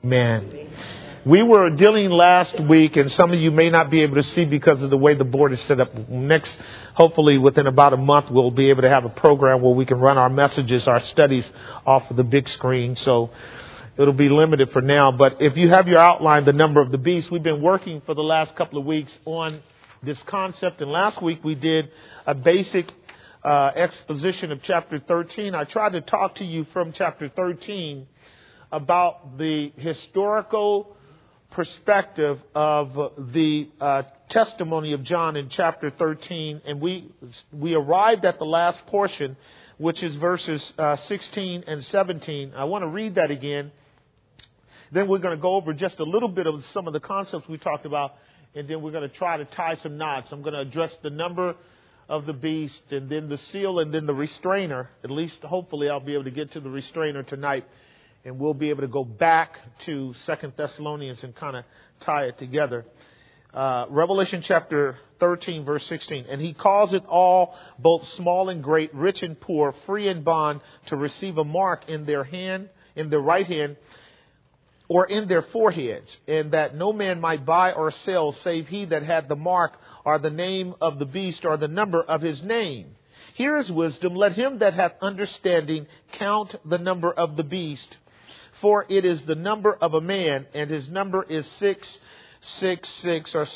Amen. We were dealing last week, and some of you may not be able to see because of the way the board is set up. Next, hopefully within about a month, we'll be able to have a program where we can run our messages, our studies off of the big screen. So it'll be limited for now. But if you have your outline, the number of the beast, we've been working for the last couple of weeks on this concept. And last week we did a basic exposition of chapter 13. I tried to talk to you from chapter 13 about the historical perspective of the testimony of John in chapter 13. And we arrived at the last portion, which is verses 16 and 17. I want to read that again. Then we're going to go over just a little bit of some of the concepts we talked about, and then we're going to try to tie some knots. I'm going to address the number of the beast, and then the seal, and then the restrainer. At least, hopefully, I'll be able to get to the restrainer tonight, and we'll be able to go back to 2 Thessalonians and kind of tie it together. Revelation chapter 13, verse 16. And he calls it all, both small and great, rich and poor, free and bond, to receive a mark in their hand, in their right hand, or in their foreheads, and that no man might buy or sell save he that had the mark, or the name of the beast, or the number of his name. Here is wisdom. Let him that hath understanding count the number of the beast, for it is the number of a man, and his number is 666, or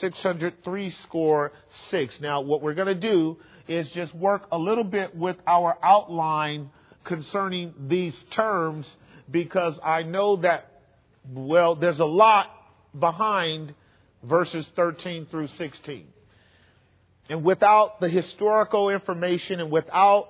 666. Now, what we're going to do is just work a little bit with our outline concerning these terms, because I know that, well, there's a lot behind verses 13 through 16. And without the historical information, and without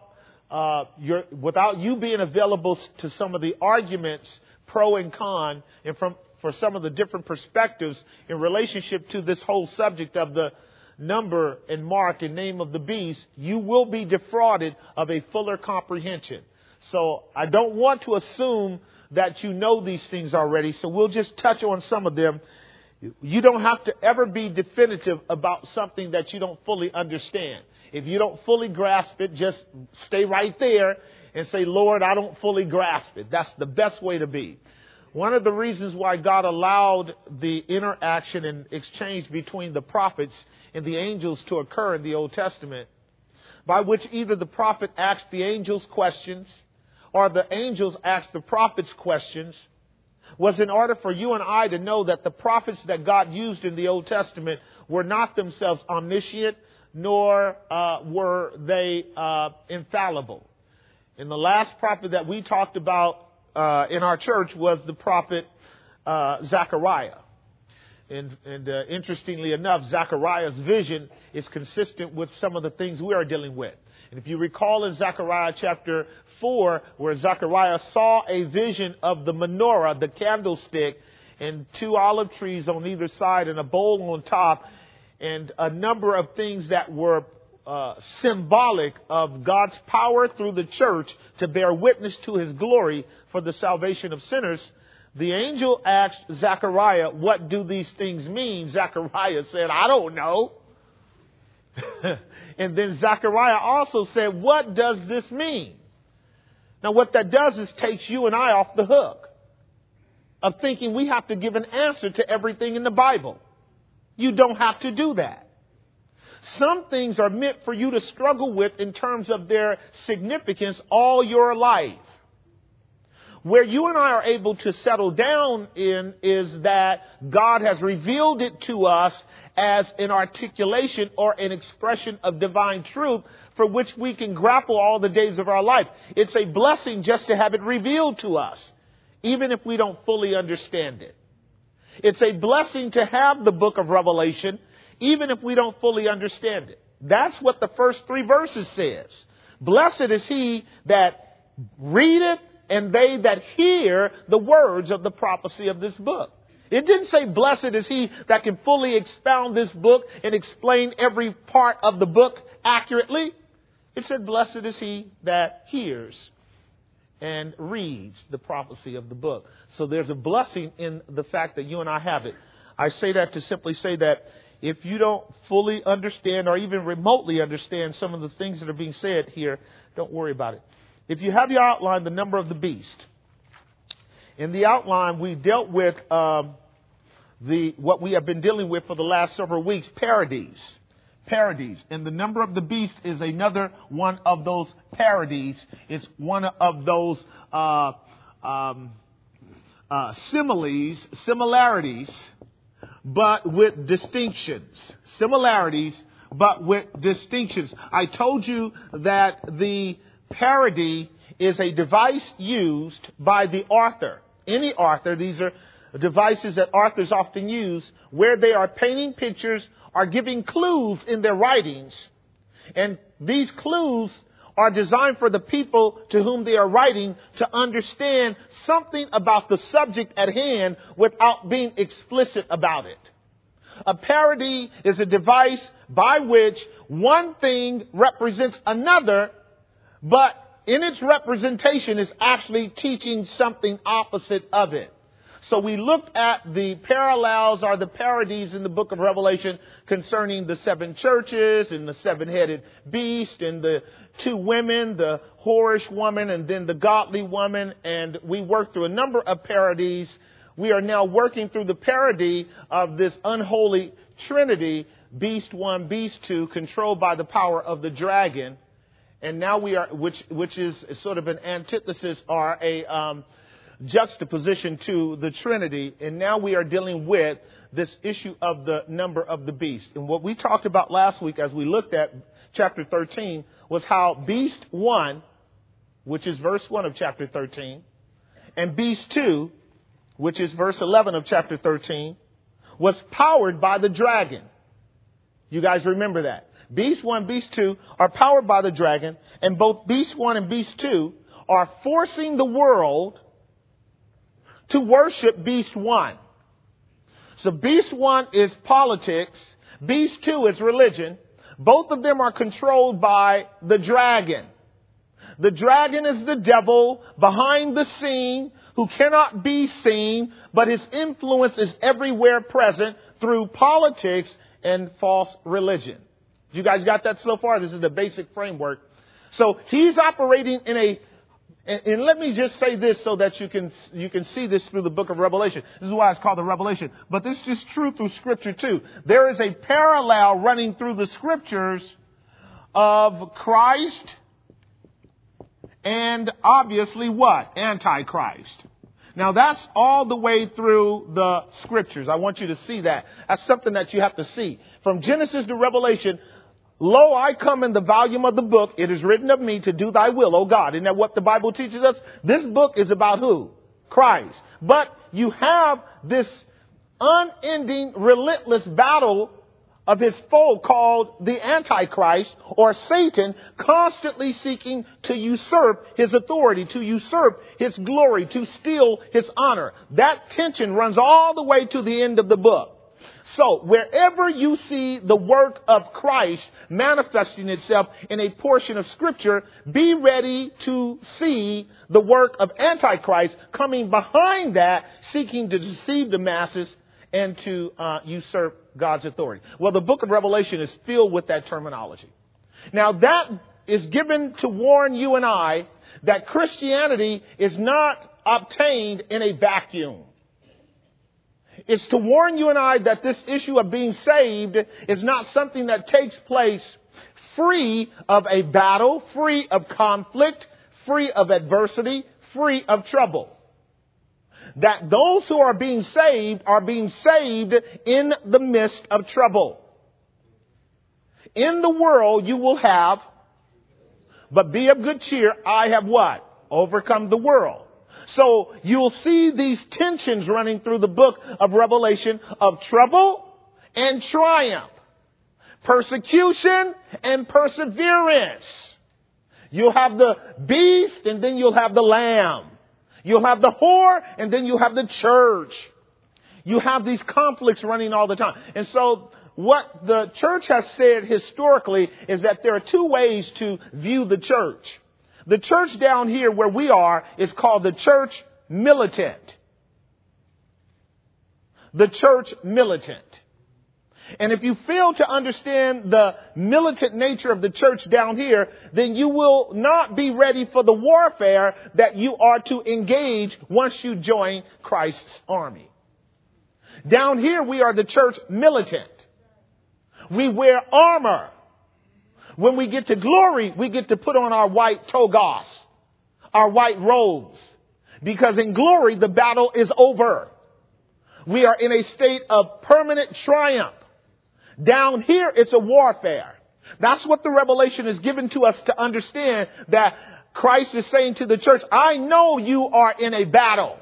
you being available to some of the arguments, pro and con, and for some of the different perspectives in relationship to this whole subject of the number and mark and name of the beast, you will be defrauded of a fuller comprehension. So I don't want to assume that you know these things already, so we'll just touch on some of them. You don't have to ever be definitive about something that you don't fully understand. If you don't fully grasp it, just stay right there and say, Lord, I don't fully grasp it. That's the best way to be. One of the reasons why God allowed the interaction and exchange between the prophets and the angels to occur in the Old Testament, by which either the prophet asked the angels questions or the angels asked the prophets questions, was in order for you and I to know that the prophets that God used in the Old Testament were not themselves omniscient, nor were they infallible. And the last prophet that we talked about in our church was the prophet Zechariah. And interestingly enough, Zechariah's vision is consistent with some of the things we are dealing with. And if you recall in Zechariah chapter 4, where Zechariah saw a vision of the menorah, the candlestick, and 2 olive trees on either side and a bowl on top, and a number of things that were symbolic of God's power through the church to bear witness to his glory for the salvation of sinners, the angel asked Zechariah, what do these things mean? Zechariah said, I don't know. And then Zechariah also said, what does this mean? Now, what that does is takes you and I off the hook of thinking we have to give an answer to everything in the Bible. You don't have to do that. Some things are meant for you to struggle with in terms of their significance all your life. Where you and I are able to settle down in is that God has revealed it to us as an articulation or an expression of divine truth for which we can grapple all the days of our life. It's a blessing just to have it revealed to us, even if we don't fully understand it. It's a blessing to have the book of Revelation, even if we don't fully understand it. That's what the first 3 verses says. Blessed is he that readeth and they that hear the words of the prophecy of this book. It didn't say blessed is he that can fully expound this book and explain every part of the book accurately. It said blessed is he that hears and reads the prophecy of the book. So there's a blessing in the fact that you and I have it. I say that to simply say that if you don't fully understand or even remotely understand some of the things that are being said here, don't worry about it. If you have your outline, the number of the beast. In the outline, we dealt with what we have been dealing with for the last several weeks, parodies. Parodies. And the number of the beast is another one of those parodies. It's one of those similarities, but with distinctions. Similarities, but with distinctions. I told you that the parody is a device used by the author. Any author, these are devices that authors often use, where they are painting pictures, are giving clues in their writings. And these clues are designed for the people to whom they are writing to understand something about the subject at hand without being explicit about it. A parody is a device by which one thing represents another, but in its representation is actually teaching something opposite of it. So we looked at the parallels or the parodies in the book of Revelation concerning the 7 churches and the 7-headed beast and the 2 women, the whorish woman and then the godly woman. And we worked through a number of parodies. We are now working through the parody of this unholy trinity, beast 1, beast 2, controlled by the power of the dragon. And now we are, which is sort of an antithesis or a juxtaposition to the Trinity. And now we are dealing with this issue of the number of the beast. And what we talked about last week as we looked at chapter 13 was how beast 1, which is verse 1 of chapter 13, and beast 2, which is verse 11 of chapter 13, was powered by the dragon. You guys remember that. Beast 1, beast 2 are powered by the dragon, and both beast 1 and beast 2 are forcing the world to worship beast 1. So beast 1 is politics. Beast 2 is religion. Both of them are controlled by the dragon. The dragon is the devil behind the scene who cannot be seen, but his influence is everywhere present through politics and false religion. You guys got that so far? This is the basic framework. So he's operating in a, and let me just say this so that you can see this through the book of Revelation. This is why it's called the Revelation. But this is true through Scripture too. There is a parallel running through the Scriptures of Christ and obviously what? Antichrist. Now that's all the way through the Scriptures. I want you to see that. That's something that you have to see. From Genesis to Revelation, lo, I come in the volume of the book. It is written of me to do thy will, O God. Isn't that what the Bible teaches us? This book is about who? Christ. But you have this unending, relentless battle of his foe called the Antichrist or Satan, constantly seeking to usurp his authority, to usurp his glory, to steal his honor. That tension runs all the way to the end of the book. So wherever you see the work of Christ manifesting itself in a portion of Scripture, be ready to see the work of Antichrist coming behind that, seeking to deceive the masses and to usurp God's authority. Well, the book of Revelation is filled with that terminology. Now, that is given to warn you and I that Christianity is not obtained in a vacuum. It's to warn you and I that this issue of being saved is not something that takes place free of a battle, free of conflict, free of adversity, free of trouble. That those who are being saved in the midst of trouble. In the world you will have, but be of good cheer, I have what? Overcome the world. So you'll see these tensions running through the book of Revelation of trouble and triumph, persecution and perseverance. You'll have the beast and then you'll have the lamb. You'll have the whore and then you'll have the church. You have these conflicts running all the time. And so what the church has said historically is that there are 2 ways to view the church. The church down here where we are is called the church militant. The church militant. And if you fail to understand the militant nature of the church down here, then you will not be ready for the warfare that you are to engage once you join Christ's army. Down here, we are the church militant. We wear armor. When we get to glory, we get to put on our white togas, our white robes. Because in glory, the battle is over. We are in a state of permanent triumph. Down here, it's a warfare. That's what the revelation is given to us to understand, that Christ is saying to the church, I know you are in a battle.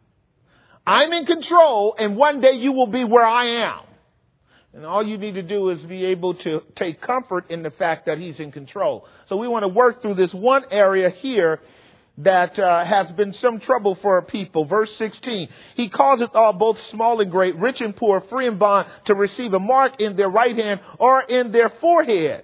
I'm in control, and one day you will be where I am. And all you need to do is be able to take comfort in the fact that he's in control. So we want to work through this one area here that has been some trouble for our people. Verse 16, he causeth all, both small and great, rich and poor, free and bond, to receive a mark in their right hand or in their forehead.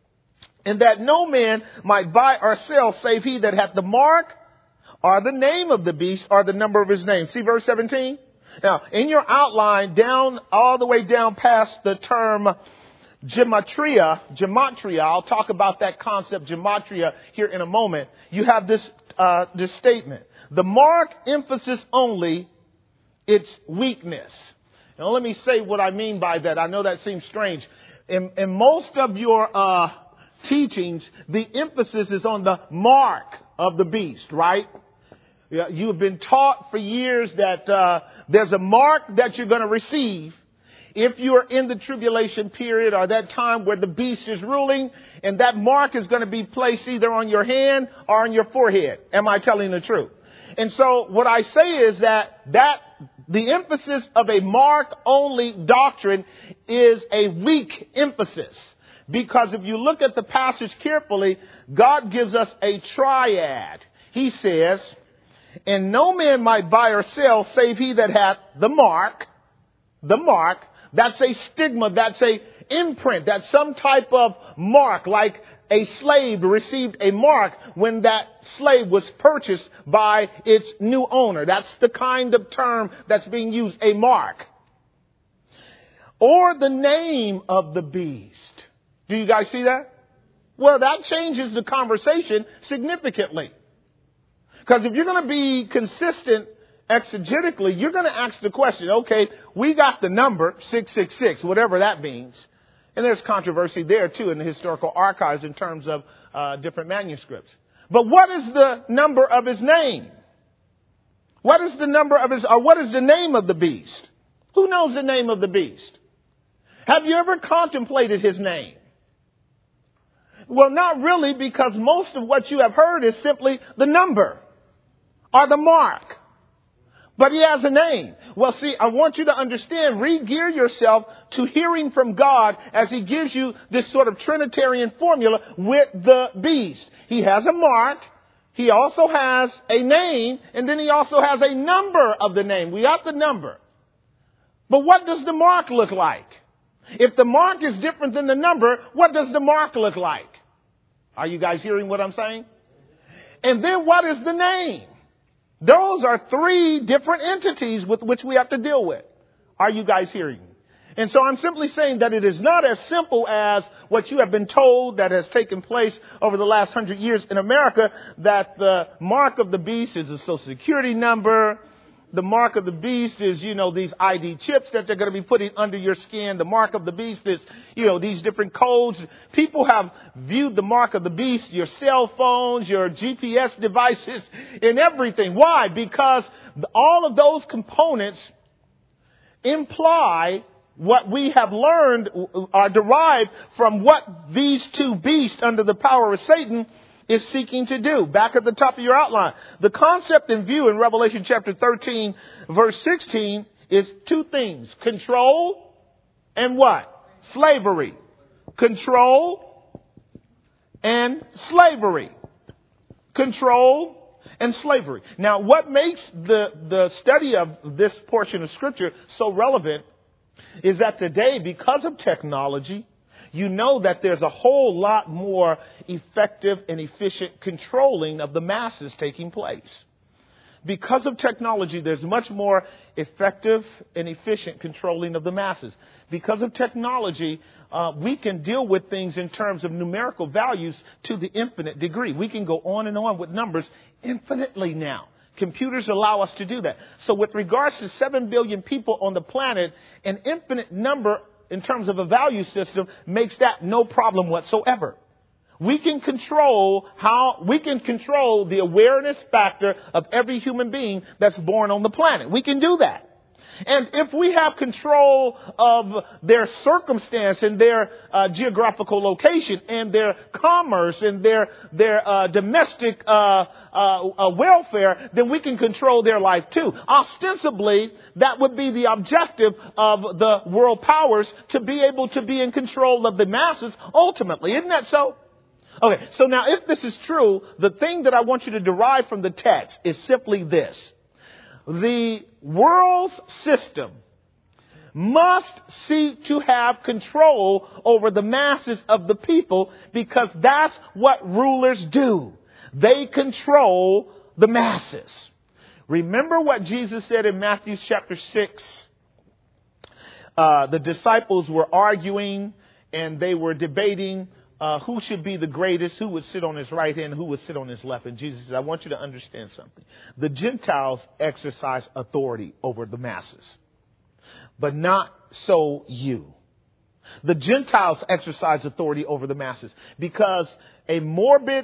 And that no man might buy or sell save he that hath the mark or the name of the beast or the number of his name. See verse 17? Now, in your outline, down all the way down past the term gematria, I'll talk about that concept, gematria, here in a moment. You have this statement. The mark emphasis only its weakness. Now, let me say what I mean by that. I know that seems strange. In most of your teachings, the emphasis is on the mark of the beast, right? You have been taught for years that there's a mark that you're going to receive if you are in the tribulation period, or that time where the beast is ruling, and that mark is going to be placed either on your hand or on your forehead. Am I telling the truth? And so what I say is that the emphasis of a mark-only doctrine is a weak emphasis. Because if you look at the passage carefully, God gives us a triad. He says, and no man might buy or sell save he that hath the mark. The mark. That's a stigma. That's a imprint. That's some type of mark, like a slave received a mark when that slave was purchased by its new owner. That's the kind of term that's being used, a mark. Or the name of the beast. Do you guys see that? Well, that changes the conversation significantly. Because if you're going to be consistent exegetically, you're going to ask the question, okay, we got the number 666, whatever that means. And there's controversy there, too, in the historical archives in terms of different manuscripts. But what is the number of his name? What is the number of his, or what is the name of the beast? Who knows the name of the beast? Have you ever contemplated his name? Well, not really, because most of what you have heard is simply the number or the mark. But he has a name. Well, see, I want you to understand, re-gear yourself to hearing from God as he gives you this sort of Trinitarian formula with the beast. He has a mark. He also has a name. And then he also has a number of the name. We got the number. But what does the mark look like? If the mark is different than the number, what does the mark look like? Are you guys hearing what I'm saying? And then what is the name? Those are three different entities with which we have to deal with. Are you guys hearing? And so I'm simply saying that it is not as simple as what you have been told that has taken place over the last 100 years in America, that the mark of the beast is a social security number. The mark of the beast is, these ID chips that they're going to be putting under your skin. The mark of the beast is, these different codes. People have viewed the mark of the beast, your cell phones, your GPS devices, and everything. Why? Because all of those components imply what we have learned are derived from what these two beasts under the power of Satan is seeking to do. Back at the top of your outline. The concept in view in Revelation chapter 13, verse 16 is two things. Control and what? Slavery. Control and slavery. Control and slavery. Now, what makes the study of this portion of Scripture so relevant is that today, because of technology, you know that there's a whole lot more effective and efficient controlling of the masses taking place. because of technology, there's much more effective and efficient controlling of the masses. Because of technology, we can deal with things in terms of numerical values to the infinite degree. We can go on and on with numbers infinitely now. Computers allow us to do that. So with regards to 7 billion people on the planet, an infinite number in terms of a value system makes that no problem whatsoever. We can control the awareness factor of every human being that's born on the planet. We can do that. And if we have control of their circumstance and their geographical location and their commerce and their domestic welfare, then we can control their life too. Ostensibly, that would be the objective of the world powers, to be able to be in control of the masses ultimately. Isn't that so? Okay, so now if this is true, the thing that I want you to derive from the text is simply this. The world's system must seek to have control over the masses of the people, because that's what rulers do. They control the masses. Remember what Jesus said in Matthew chapter 6? The disciples were arguing and they were debating who should be the greatest, who would sit on his right hand, who would sit on his left. And Jesus said, I want you to understand something. The Gentiles exercise authority over the masses, but not so you. The Gentiles exercise authority over the masses because a morbid,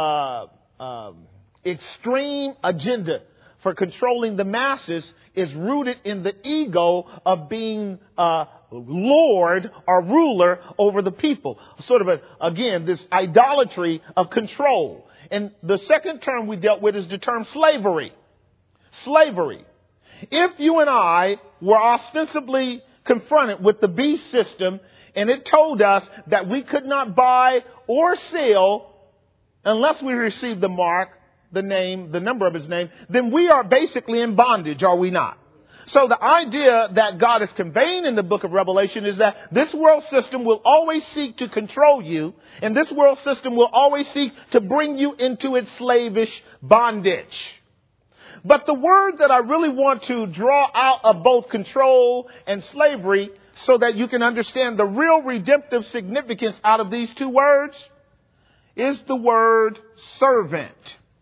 extreme agenda for controlling the masses is rooted in the ego of being Lord or ruler over the people. Sort of this idolatry of control. And the second term we dealt with is the term slavery. Slavery. If you and I were ostensibly confronted with the beast system and it told us that we could not buy or sell unless we received the mark, the name, the number of his name, then we are basically in bondage, are we not? So the idea that God is conveying in the book of Revelation is that this world system will always seek to control you, and this world system will always seek to bring you into its slavish bondage. But the word that I really want to draw out of both control and slavery, so that you can understand the real redemptive significance out of these two words, is the word servant.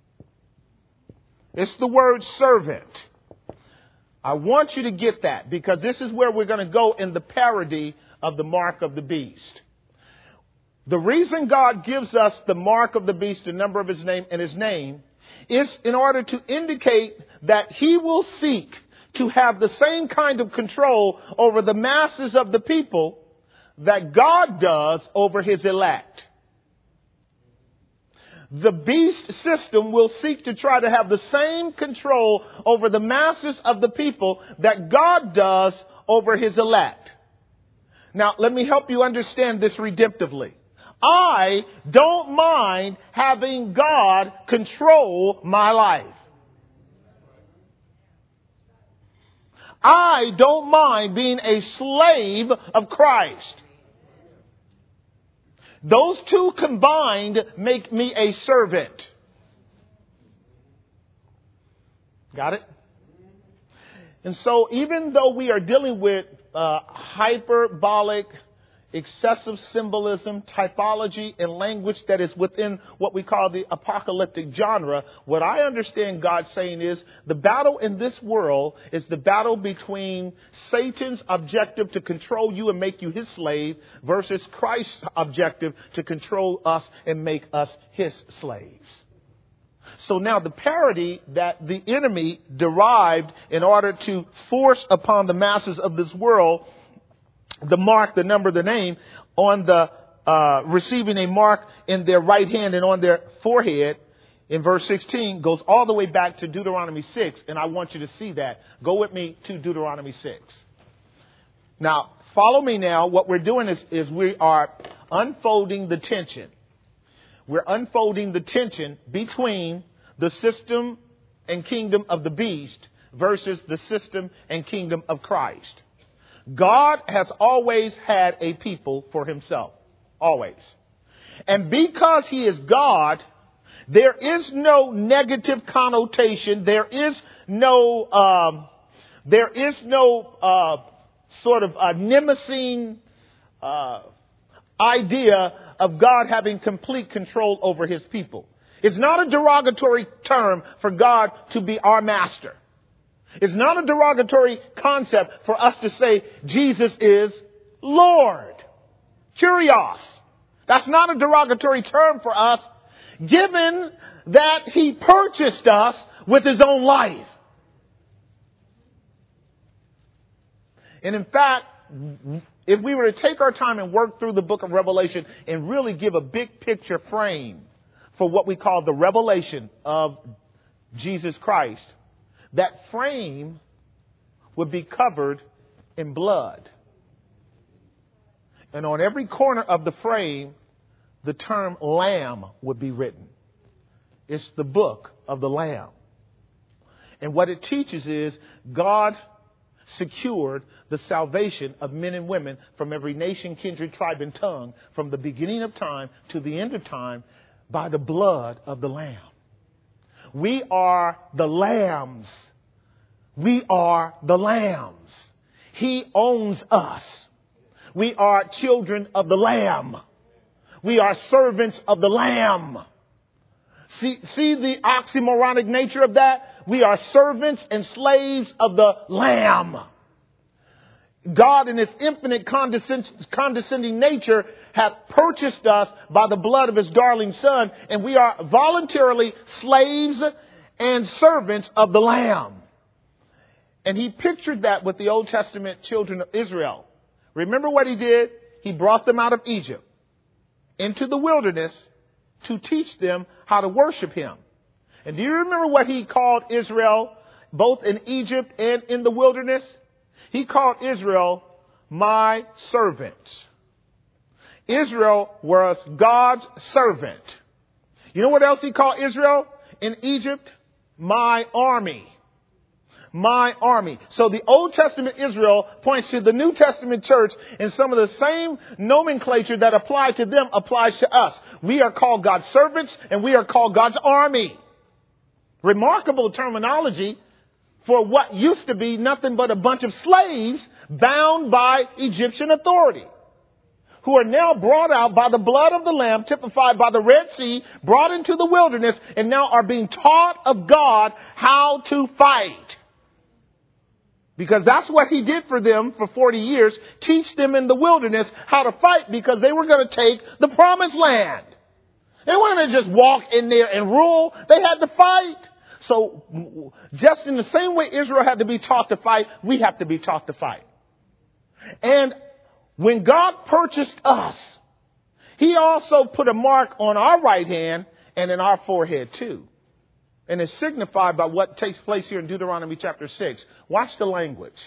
It's the word servant. I want you to get that, because this is where we're going to go in the parody of the mark of the beast. The reason God gives us the mark of the beast, the number of his name and his name, is in order to indicate that he will seek to have the same kind of control over the masses of the people that God does over his elect. The beast system will seek to try to have the same control over the masses of the people that God does over his elect. Now, let me help you understand this redemptively. I don't mind having God control my life. I don't mind being a slave of Christ. Those two combined make me a servant. Got it? And so even though we are dealing with hyperbolic, excessive symbolism, typology, and language that is within what we call the apocalyptic genre, what I understand God saying is the battle in this world is the battle between Satan's objective to control you and make you his slave versus Christ's objective to control us and make us his slaves. So now the parody that the enemy derived in order to force upon the masses of this world the mark, the number, the name on the receiving a mark in their right hand and on their forehead in verse 16 goes all the way back to Deuteronomy 6. And I want you to see that. Go with me to Deuteronomy 6. Now, follow me now. What we're doing is we are unfolding the tension. We're unfolding the tension between the system and kingdom of the beast versus the system and kingdom of Christ. God has always had a people for himself. Always. And because he is God, There is no negative connotation. There is no sort of nemesis idea of God having complete control over his people. It's not a derogatory term for God to be our master. It's not a derogatory concept for us to say Jesus is Lord. Kyrios. That's not a derogatory term for us, given that he purchased us with his own life. And in fact, if we were to take our time and work through the book of Revelation and really give a big picture frame for what we call the revelation of Jesus Christ, that frame would be covered in blood. And on every corner of the frame, the term Lamb would be written. It's the book of the Lamb. And what it teaches is God secured the salvation of men and women from every nation, kindred, tribe, and tongue from the beginning of time to the end of time by the blood of the Lamb. We are the lambs. We are the lambs. He owns us. We are children of the Lamb. We are servants of the Lamb. See the oxymoronic nature of that? We are servants and slaves of the Lamb. God in his infinite condescending nature hath purchased us by the blood of his darling Son, and we are voluntarily slaves and servants of the Lamb. And he pictured that with the Old Testament children of Israel. Remember what he did? He brought them out of Egypt into the wilderness to teach them how to worship him. And do you remember what he called Israel, both in Egypt and in the wilderness? He called Israel my servant. Israel was God's servant. You know what else he called Israel in Egypt? My army. My army. So the Old Testament Israel points to the New Testament church, and some of the same nomenclature that applied to them applies to us. We are called God's servants, and we are called God's army. Remarkable terminology for what used to be nothing but a bunch of slaves bound by Egyptian authority, who are now brought out by the blood of the Lamb, typified by the Red Sea, brought into the wilderness, and now are being taught of God how to fight. Because that's what he did for them for 40 years, teach them in the wilderness how to fight, because they were going to take the promised land. They weren't going to just walk in there and rule. They had to fight. So just in the same way Israel had to be taught to fight, we have to be taught to fight. And when God purchased us, he also put a mark on our right hand and in our forehead too. And it's signified by what takes place here in Deuteronomy chapter 6. Watch the language.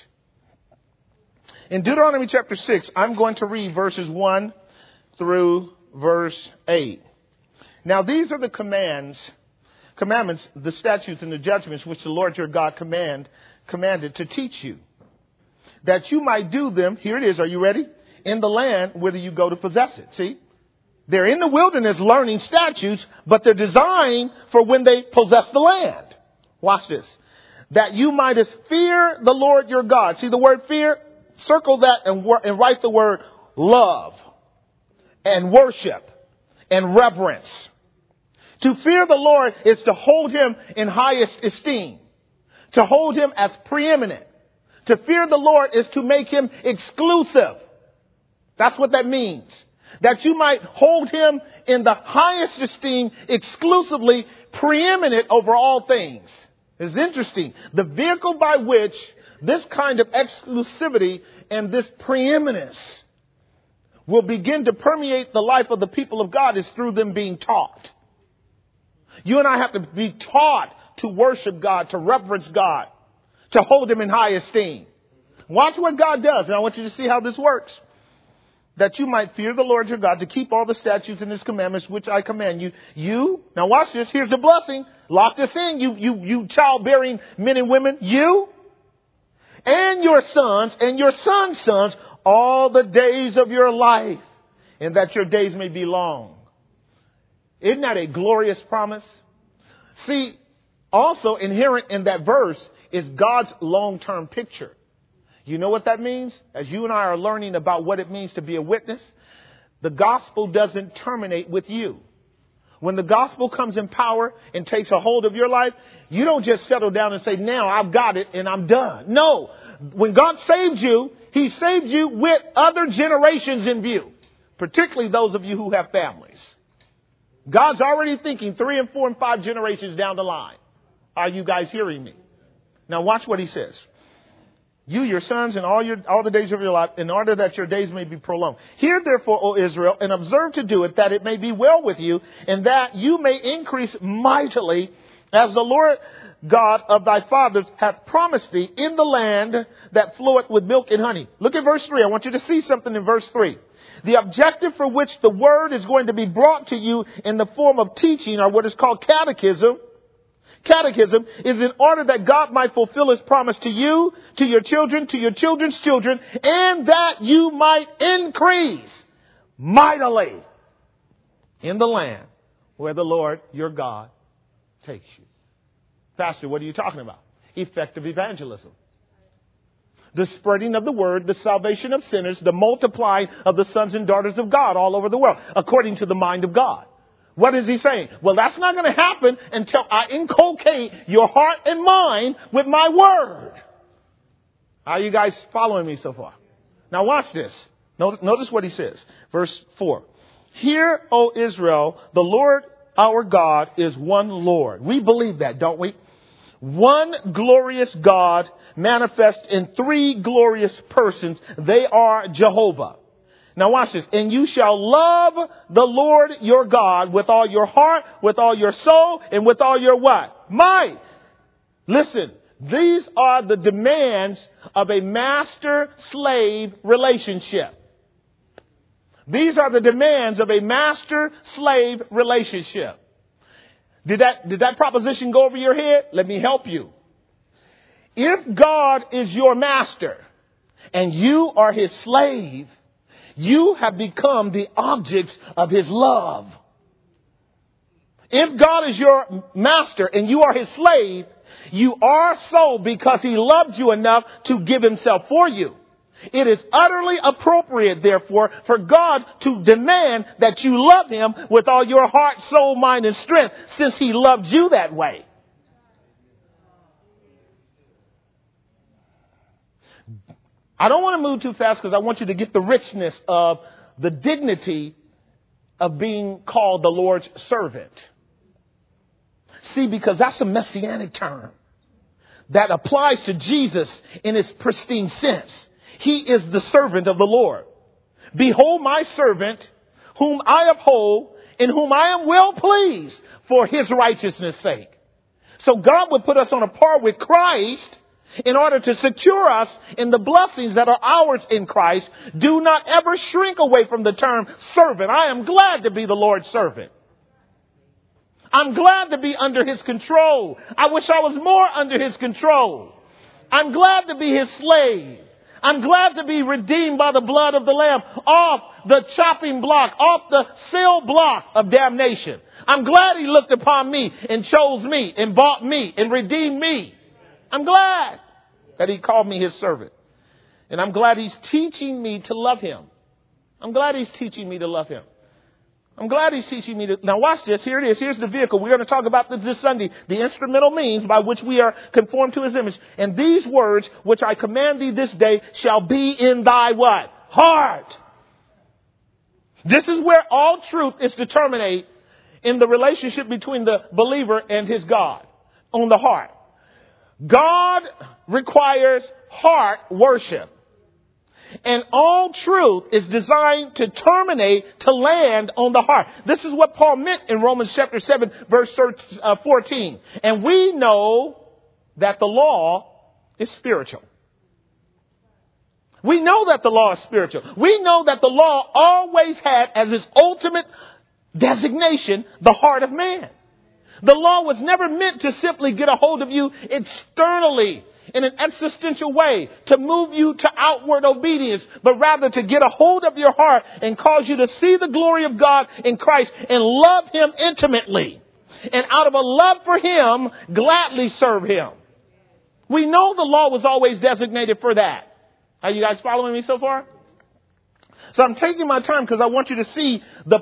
In Deuteronomy chapter 6, I'm going to read verses 1 through verse 8. Now these are the commandments, the statutes and the judgments which the Lord your God commanded to teach you, that you might do them. Here it is. Are you ready? In the land whither you go to possess it. See? They're in the wilderness learning statutes, but they're designed for when they possess the land. Watch this. That you might fear the Lord your God. See the word fear? Circle that and write the word love and worship and reverence. To fear the Lord is to hold him in highest esteem, to hold him as preeminent. To fear the Lord is to make him exclusive. That's what that means. That you might hold him in the highest esteem, exclusively preeminent over all things. It's interesting. The vehicle by which this kind of exclusivity and this preeminence will begin to permeate the life of the people of God is through them being taught. You and I have to be taught to worship God, to reverence God, to hold him in high esteem. Watch what God does. And I want you to see how this works. That you might fear the Lord your God, to keep all the statutes and his commandments, which I command you. Now watch this. Here's the blessing. Lock this in. You childbearing men and women. You and your sons and your sons' sons all the days of your life, and that your days may be long. Isn't that a glorious promise? See, also inherent in that verse is God's long-term picture. You know what that means? As you and I are learning about what it means to be a witness, the gospel doesn't terminate with you. When the gospel comes in power and takes a hold of your life, you don't just settle down and say, now I've got it and I'm done. No, when God saved you, he saved you with other generations in view, particularly those of you who have families. God's already thinking 3 and 4 and 5 generations down the line. Are you guys hearing me? Now watch what he says. You, your sons, and all the days of your life, in order that your days may be prolonged. Hear therefore, O Israel, and observe to do it, that it may be well with you, and that you may increase mightily, as the Lord God of thy fathers hath promised thee, in the land that floweth with milk and honey. Look at verse 3. I want you to see something in verse 3. The objective for which the word is going to be brought to you in the form of teaching, or what is called catechism, is in order that God might fulfill his promise to you, to your children, to your children's children, and that you might increase mightily in the land where the Lord your God takes you. Pastor, what are you talking about? Effective evangelism. The spreading of the word, the salvation of sinners, the multiplying of the sons and daughters of God all over the world, according to the mind of God. What is he saying? Well, that's not going to happen until I inculcate your heart and mind with my word. Are you guys following me so far? Now watch this. Notice what he says. Verse 4. Hear, O Israel, the Lord our God is one Lord. We believe that, don't we? One glorious God manifest in 3 glorious persons. They are Jehovah. Now watch this. And you shall love the Lord your God with all your heart, with all your soul, and with all your what? Might. Listen, these are the demands of a master-slave relationship. These are the demands of a master-slave relationship. Did that proposition go over your head? Let me help you. If God is your master and you are his slave, you have become the objects of his love. If God is your master and you are his slave, you are so because he loved you enough to give himself for you. It is utterly appropriate, therefore, for God to demand that you love him with all your heart, soul, mind, and strength, since he loved you that way. I don't want to move too fast because I want you to get the richness of the dignity of being called the Lord's servant. See, because that's a messianic term that applies to Jesus in its pristine sense. He is the servant of the Lord. Behold my servant, whom I uphold, in whom I am well pleased for his righteousness' sake. So God would put us on a par with Christ in order to secure us in the blessings that are ours in Christ. Do not ever shrink away from the term servant. I am glad to be the Lord's servant. I'm glad to be under his control. I wish I was more under his control. I'm glad to be his slave. I'm glad to be redeemed by the blood of the Lamb off the chopping block, off the cell block of damnation. I'm glad he looked upon me and chose me and bought me and redeemed me. I'm glad that he called me his servant. And I'm glad he's teaching me to love him. I'm glad he's teaching me to love him. I'm glad he's teaching me to... Now watch this. Here it is. Here's the vehicle. We're going to talk about this Sunday. The instrumental means by which we are conformed to his image. And these words, which I command thee this day, shall be in thy what? Heart. This is where all truth is to terminate in the relationship between the believer and his God. On the heart. God requires heart worship. And all truth is designed to terminate, to land on the heart. This is what Paul meant in Romans chapter 7, verse 14. And we know that the law is spiritual. We know that the law is spiritual. We know that the law always had as its ultimate designation the heart of man. The law was never meant to simply get a hold of you externally. in an existential way to move you to outward obedience, but rather to get a hold of your heart and cause you to see the glory of God in Christ and love him intimately. And out of a love for him, gladly serve him. We know the law was always designated for that. Are you guys following me so far? So I'm taking my time because I want you to see the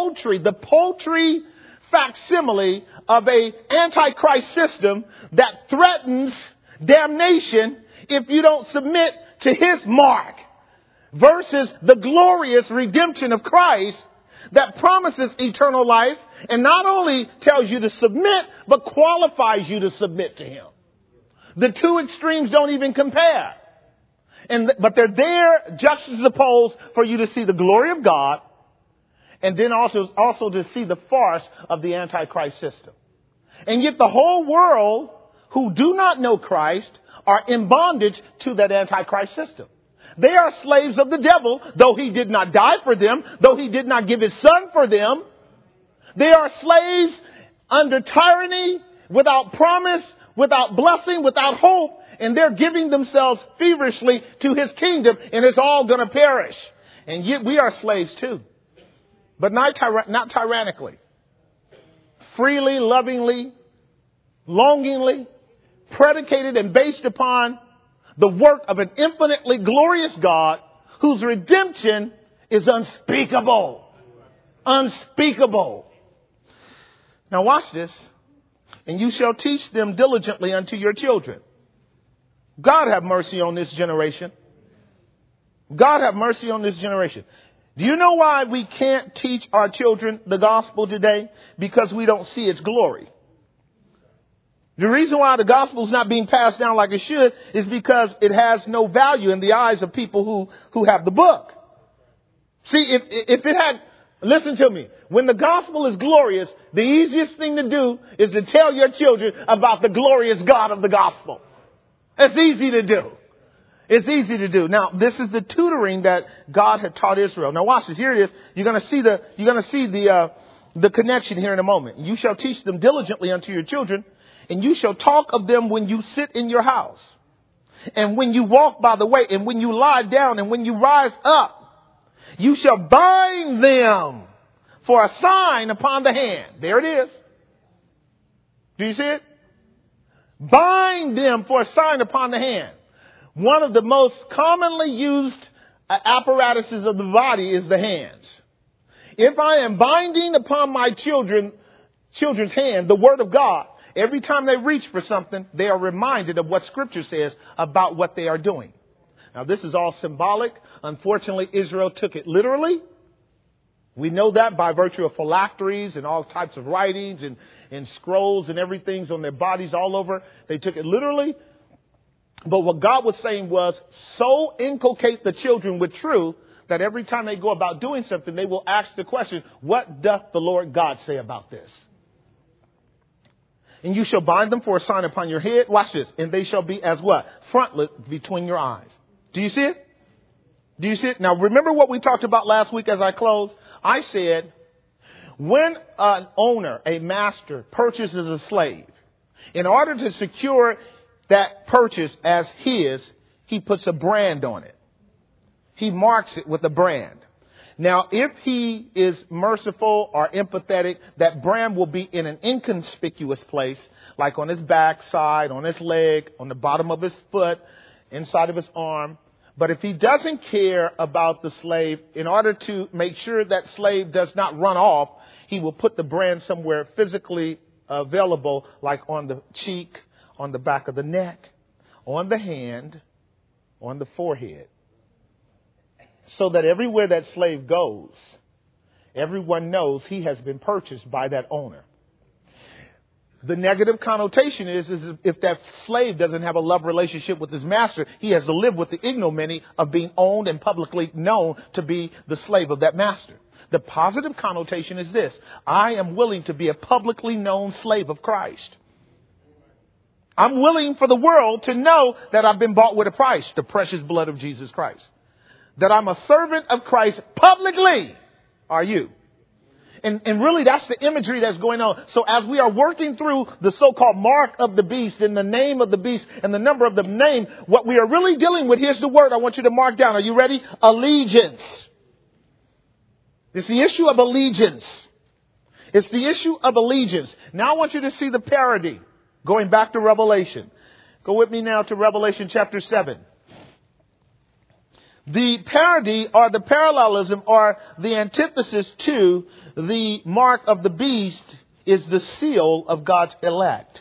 paltry facsimile of a antichrist system that threatens damnation if you don't submit to his mark, versus the glorious redemption of Christ that promises eternal life and not only tells you to submit, but qualifies you to submit to him. The two extremes don't even compare. But they're there juxtaposed for you to see the glory of God, and then also to see the farce of the Antichrist system. And yet the whole world who do not know Christ are in bondage to that Antichrist system. They are slaves of the devil, though he did not die for them, though he did not give his son for them. They are slaves under tyranny, without promise, without blessing, without hope. And they're giving themselves feverishly to his kingdom, and it's all going to perish. And yet we are slaves too. But not tyrannically. Freely, lovingly, longingly, predicated and based upon the work of an infinitely glorious God whose redemption is unspeakable. Unspeakable. Now watch this. And you shall teach them diligently unto your children. God have mercy on this generation. God have mercy on this generation. Do you know why we can't teach our children the gospel today? Because we don't see its glory. The reason why the gospel is not being passed down like it should is because it has no value in the eyes of people who have the book. See, if it had, listen to me, when the gospel is glorious, the easiest thing to do is to tell your children about the glorious God of the gospel. It's easy to do. It's easy to do. Now, this is the tutoring that God had taught Israel. Now watch this. Here it is. You're going to see the connection here in a moment. You shall teach them diligently unto your children, and you shall talk of them when you sit in your house, and when you walk by the way, and when you lie down, and when you rise up. You shall bind them for a sign upon the hand. There it is. Do you see it? Bind them for a sign upon the hand. One of the most commonly used apparatuses of the body is the hands. If I am binding upon my children's hand the word of God, every time they reach for something, they are reminded of what Scripture says about what they are doing. Now, this is all symbolic. Unfortunately, Israel took it literally. We know that by virtue of phylacteries and all types of writings and scrolls and everything on their bodies all over. They took it literally. But what God was saying was, so inculcate the children with truth that every time they go about doing something, they will ask the question, what doth the Lord God say about this? And you shall bind them for a sign upon your head. Watch this. And they shall be as what? Frontlet between your eyes. Do you see it? Do you see it? Now, remember what we talked about last week as I closed? I said, when an owner, a master, purchases a slave, in order to secure that purchase as his, he puts a brand on it. He marks it with a brand. Now, if he is merciful or empathetic, that brand will be in an inconspicuous place, like on his backside, on his leg, on the bottom of his foot, inside of his arm. But if he doesn't care about the slave, in order to make sure that slave does not run off, he will put the brand somewhere physically available, like on the cheek, on the back of the neck, on the hand, on the forehead. So that everywhere that slave goes, everyone knows he has been purchased by that owner. The negative connotation is if that slave doesn't have a love relationship with his master, he has to live with the ignominy of being owned and publicly known to be the slave of that master. The positive connotation is this: I am willing to be a publicly known slave of Christ. I'm willing for the world to know that I've been bought with a price, the precious blood of Jesus Christ. That I'm a servant of Christ publicly. Are you? And really that's the imagery that's going on. So as we are working through the so-called mark of the beast and the name of the beast and the number of the name, what we are really dealing with, here's the word I want you to mark down. Are you ready? Allegiance. It's the issue of allegiance. It's the issue of allegiance. Now I want you to see the parody going back to Revelation. Go with me now to Revelation chapter 7. The parody or the parallelism or the antithesis to the mark of the beast is the seal of God's elect.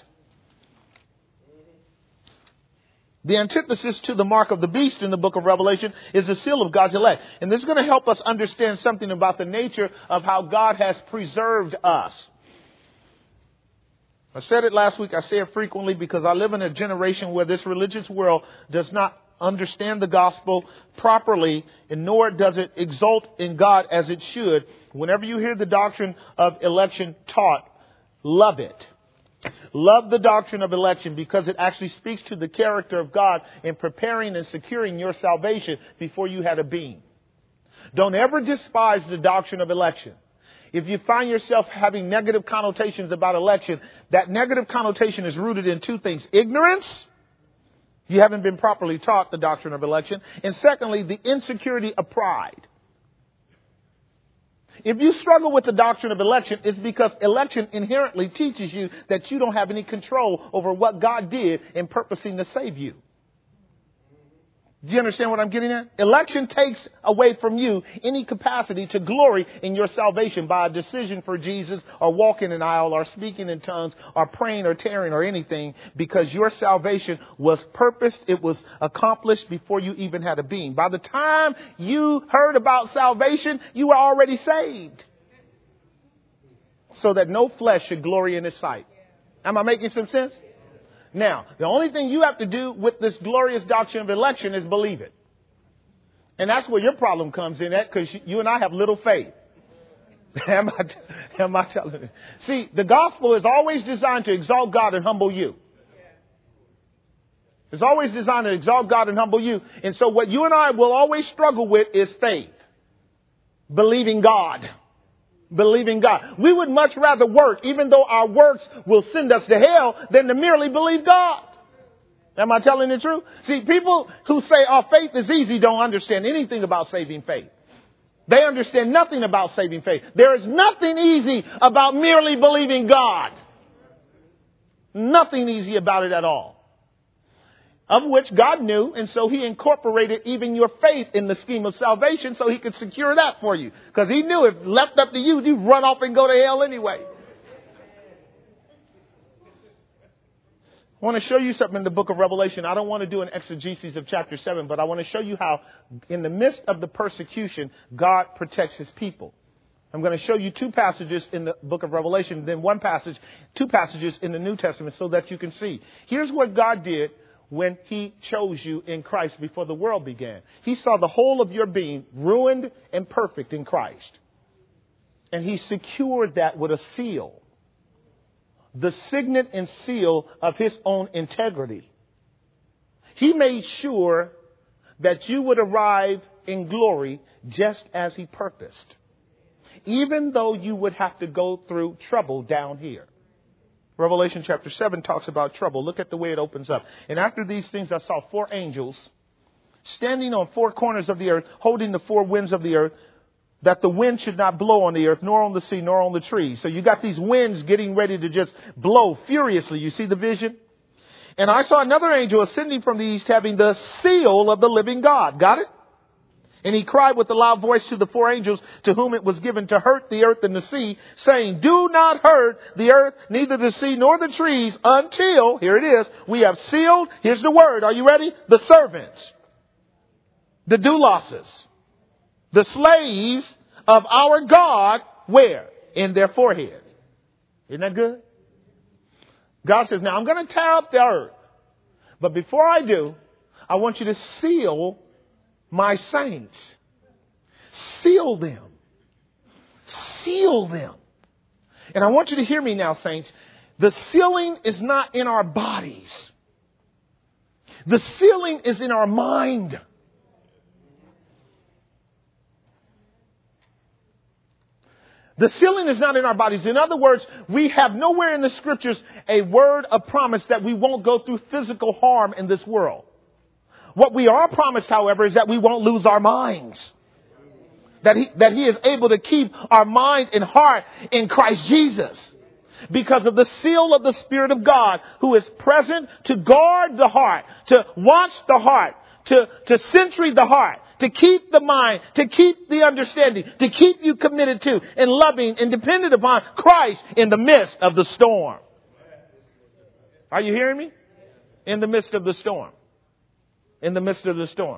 The antithesis to the mark of the beast in the book of Revelation is the seal of God's elect. And this is going to help us understand something about the nature of how God has preserved us. I said it last week. I say it frequently because I live in a generation where this religious world does not understand the gospel properly, and nor does it exalt in God as it should. Whenever you hear the doctrine of election taught, love it. Love the doctrine of election because it actually speaks to the character of God in preparing and securing your salvation before you had a being. Don't ever despise the doctrine of election. If you find yourself having negative connotations about election, that negative connotation is rooted in two things: ignorance. You haven't been properly taught the doctrine of election. And secondly, the insecurity of pride. If you struggle with the doctrine of election, it's because election inherently teaches you that you don't have any control over what God did in purposing to save you. Do you understand what I'm getting at? Election takes away from you any capacity to glory in your salvation by a decision for Jesus or walking an aisle or speaking in tongues or praying or tearing or anything, because your salvation was purposed. It was accomplished before you even had a being. By the time you heard about salvation, you were already saved, so that no flesh should glory in his sight. Am I making some sense? Now, the only thing you have to do with this glorious doctrine of election is believe it. And that's where your problem comes in at, because you and I have little faith. Am I telling you? See, the gospel is always designed to exalt God and humble you. It's always designed to exalt God and humble you. And so what you and I will always struggle with is faith. Believing God. Believing God. We would much rather work, even though our works will send us to hell, than to merely believe God. Am I telling the truth? See, people who say, oh, faith is easy, don't understand anything about saving faith. They understand nothing about saving faith. There is nothing easy about merely believing God. Nothing easy about it at all. Of which God knew, and so he incorporated even your faith in the scheme of salvation so he could secure that for you. Because he knew if left up to you, you'd run off and go to hell anyway. I want to show you something in the book of Revelation. I don't want to do an exegesis of chapter 7, but I want to show you how in the midst of the persecution, God protects his people. I'm going to show you two passages in the book of Revelation, then two passages in the New Testament so that you can see. Here's what God did when he chose you in Christ before the world began. He saw the whole of your being ruined and perfect in Christ. And he secured that with a seal. The signet and seal of his own integrity. He made sure that you would arrive in glory just as he purposed. Even though you would have to go through trouble down here. Revelation chapter 7 talks about trouble. Look at the way it opens up. And after these things, I saw 4 angels standing on 4 corners of the earth, holding the 4 winds of the earth, that the wind should not blow on the earth, nor on the sea, nor on the trees. So you got these winds getting ready to just blow furiously. You see the vision? And I saw another angel ascending from the east, having the seal of the living God. Got it? And he cried with a loud voice to the 4 angels to whom it was given to hurt the earth and the sea, saying, do not hurt the earth, neither the sea nor the trees, until, here it is, we have sealed, here's the word, are you ready? The servants, the doulos, the slaves of our God, where? In their foreheads. Isn't that good? God says, now I'm going to tear up the earth. But before I do, I want you to seal my saints. Seal them. Seal them. And I want you to hear me now, saints. The sealing is not in our bodies. The sealing is in our mind. The sealing is not in our bodies. In other words, we have nowhere in the scriptures a word of promise that we won't go through physical harm in this world. What we are promised, however, is that we won't lose our minds. That he is able to keep our mind and heart in Christ Jesus. Because of the seal of the Spirit of God, who is present to guard the heart, to watch the heart, to sentry the heart, to keep the mind, to keep the understanding, to keep you committed to and loving and dependent upon Christ in the midst of the storm. Are you hearing me? In the midst of the storm. In the midst of the storm.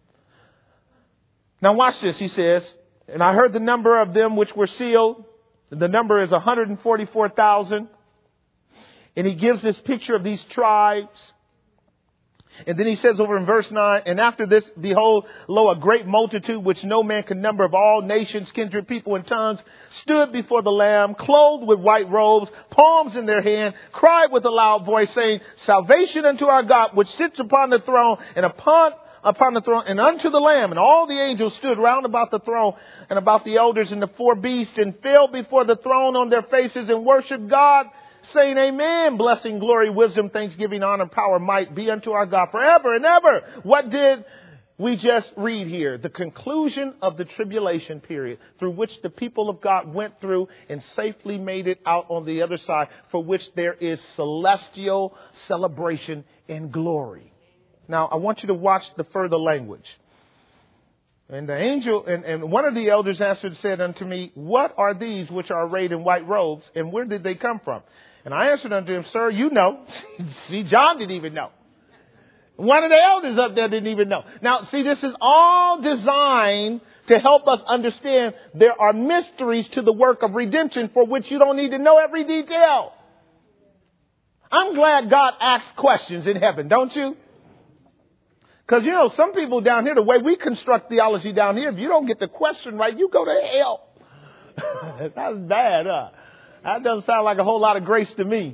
Now watch this, he says, and I heard the number of them which were sealed. The number is 144,000. And he gives this picture of these tribes. And then he says over in verse 9, and after this, behold, lo, a great multitude which no man could number of all nations, kindred, people, and tongues, stood before the Lamb, clothed with white robes, palms in their hand, cried with a loud voice, saying, Salvation unto our God, which sits upon the throne, and upon the throne, and unto the Lamb. And all the angels stood round about the throne, and about the elders and the four beasts, and fell before the throne on their faces, and worshiped God, saying, Amen. Blessing, glory, wisdom, thanksgiving, honor, power, might be unto our God forever and ever. What did we just read here? The conclusion of the tribulation period through which the people of God went through and safely made it out on the other side, for which there is celestial celebration and glory. Now, I want you to watch the further language. And the angel and one of the elders answered and said unto me, What are these which are arrayed in white robes, and where did they come from? And I answered unto him, Sir, you know. See, John didn't even know. One of the elders up there didn't even know. Now, see, this is all designed to help us understand there are mysteries to the work of redemption for which you don't need to know every detail. I'm glad God asks questions in heaven, don't you? Because, you know, some people down here, the way we construct theology down here, if you don't get the question right, you go to hell. That's bad, huh? That doesn't sound like a whole lot of grace to me.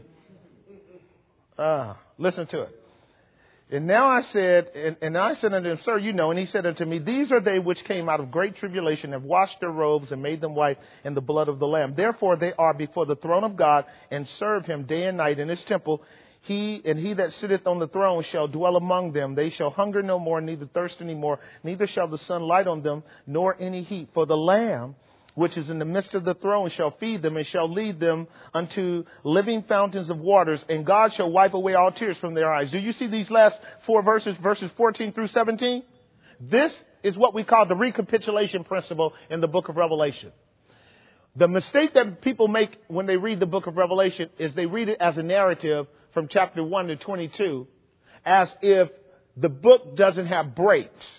Listen to it. And now I said, and I said unto him, Sir, you know. And he said unto me, These are they which came out of great tribulation, have washed their robes and made them white in the blood of the Lamb. Therefore they are before the throne of God, and serve him day and night in his temple. He that sitteth on the throne shall dwell among them. They shall hunger no more, neither thirst any more. Neither shall the sun light on them, nor any heat. For the Lamb, which is in the midst of the throne, shall feed them, and shall lead them unto living fountains of waters. And God shall wipe away all tears from their eyes. Do you see these last four verses 14 through 17? This is what we call the recapitulation principle in the book of Revelation. The mistake that people make when they read the book of Revelation is they read it as a narrative from chapter 1 to 22, as if the book doesn't have breaks.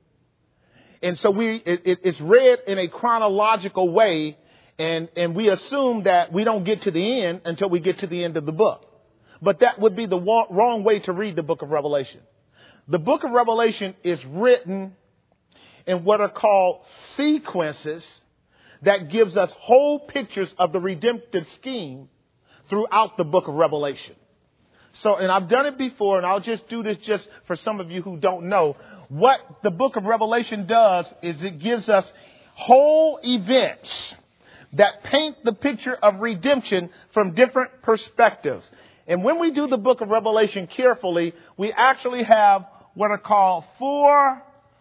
And so it's read in a chronological way, and we assume that we don't get to the end until we get to the end of the book. But that would be the wrong way to read the book of Revelation. The book of Revelation is written in what are called sequences that gives us whole pictures of the redemptive scheme throughout the book of Revelation. So, and I've done it before, and I'll just do this just for some of you who don't know. What the book of Revelation does is it gives us whole events that paint the picture of redemption from different perspectives. And when we do the book of Revelation carefully, we actually have what are called four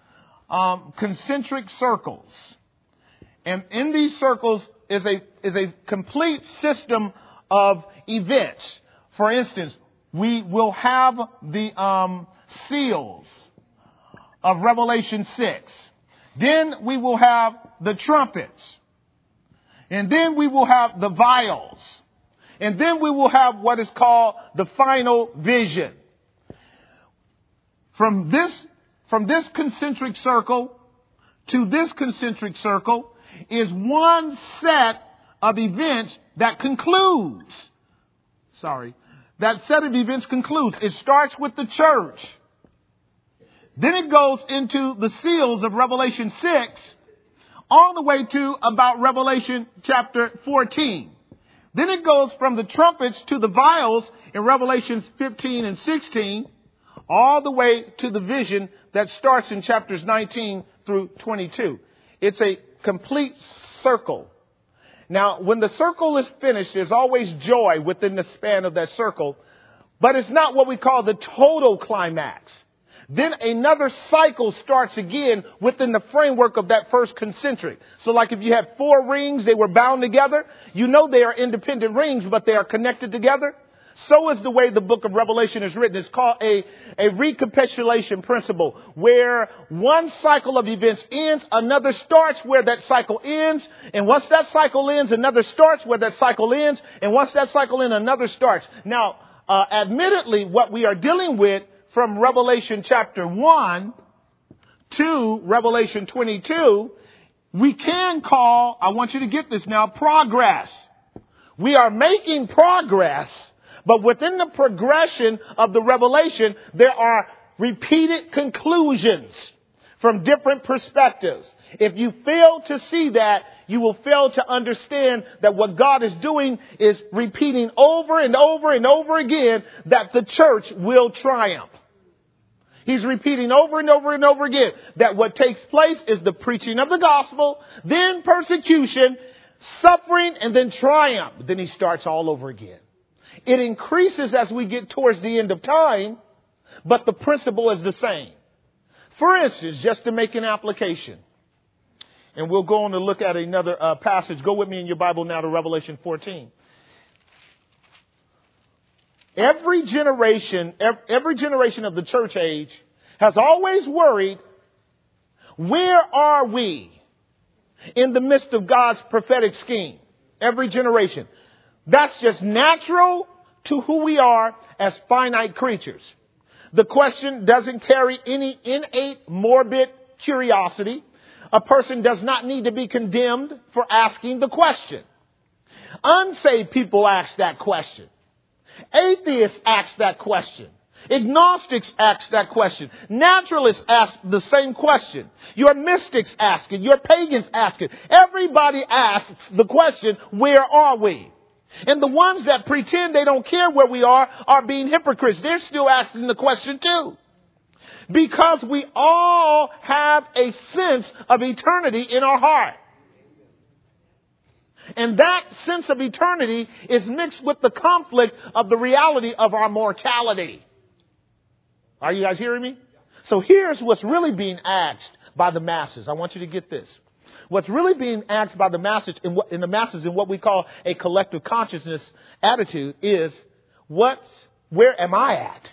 concentric circles. And in these circles is a complete system of events. For instance, we will have the seals of Revelation 6. Then we will have the trumpets. And then we will have the vials. And then we will have what is called the final vision. From this concentric circle to this concentric circle is one set of events that concludes. That set of events concludes. It starts with the church. Then it goes into the seals of Revelation 6, all the way to about Revelation chapter 14. Then it goes from the trumpets to the vials in Revelations 15 and 16, all the way to the vision that starts in chapters 19 through 22. It's a complete circle. Now, when the circle is finished, there's always joy within the span of that circle, but it's not what we call the total climax. Then another cycle starts again within the framework of that first concentric. So like if you had 4 rings, they were bound together. You know they are independent rings, but they are connected together. So is the way the book of Revelation is written. It's called a recapitulation principle, where one cycle of events ends, another starts where that cycle ends. And once that cycle ends, another starts where that cycle ends. And once that cycle ends, another starts. Now, admittedly, what we are dealing with from Revelation chapter 1 to Revelation 22, we can call, I want you to get this now, progress. We are making progress. But within the progression of the revelation, there are repeated conclusions from different perspectives. If you fail to see that, you will fail to understand that what God is doing is repeating over and over and over again that the church will triumph. He's repeating over and over and over again that what takes place is the preaching of the gospel, then persecution, suffering, and then triumph. Then he starts all over again. It increases as we get towards the end of time, but the principle is the same. For instance, just to make an application, and we'll go on to look at another passage. Go with me in your Bible now to Revelation 14. Every generation of the church age has always worried, where are we in the midst of God's prophetic scheme? Every generation. That's just natural to who we are as finite creatures. The question doesn't carry any innate morbid curiosity. A person does not need to be condemned for asking the question. Unsaved people ask that question. Atheists ask that question. Agnostics ask that question. Naturalists ask the same question. Your mystics ask it. Your pagans ask it. Everybody asks the question, where are we? And the ones that pretend they don't care where we are being hypocrites. They're still asking the question too. Because we all have a sense of eternity in our heart. And that sense of eternity is mixed with the conflict of the reality of our mortality. Are you guys hearing me? So here's what's really being asked by the masses. I want you to get this. What's really being asked by the masses in the masses in what we call a collective consciousness attitude is, where am I at?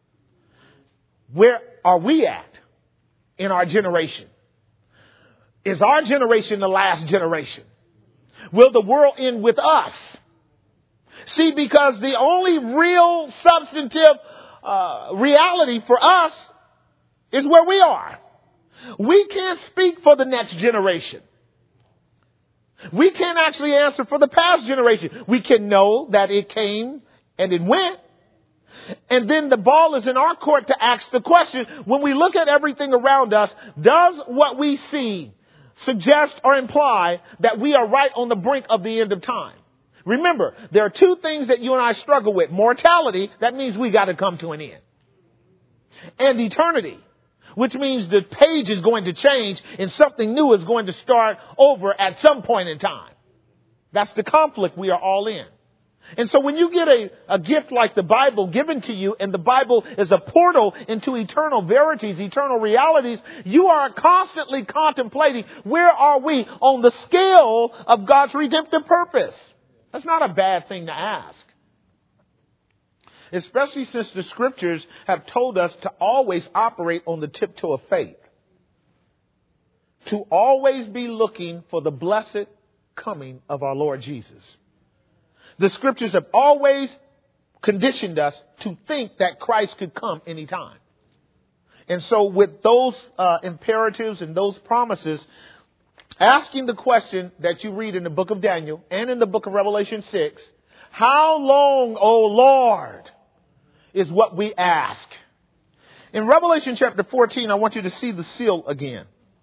Where are we at in our generation? Is our generation the last generation? Will the world end with us? See, because the only real substantive reality for us is where we are. We can't speak for the next generation. We can't actually answer for the past generation. We can know that it came and it went. And then the ball is in our court to ask the question, when we look at everything around us, does what we see suggest or imply that we are right on the brink of the end of time? Remember, there are 2 things that you and I struggle with. Mortality, that means we got to come to an end. And eternity, which means the page is going to change and something new is going to start over at some point in time. That's the conflict we are all in. And so when you get a gift like the Bible given to you, and the Bible is a portal into eternal verities, eternal realities, you are constantly contemplating, where are we on the scale of God's redemptive purpose? That's not a bad thing to ask. Especially since the scriptures have told us to always operate on the tiptoe of faith. To always be looking for the blessed coming of our Lord Jesus. The scriptures have always conditioned us to think that Christ could come anytime. And so with those imperatives and those promises, asking the question that you read in the book of Daniel and in the book of Revelation 6, how long, O Lord, is what we ask. In Revelation chapter 14, I want you to see the seal again.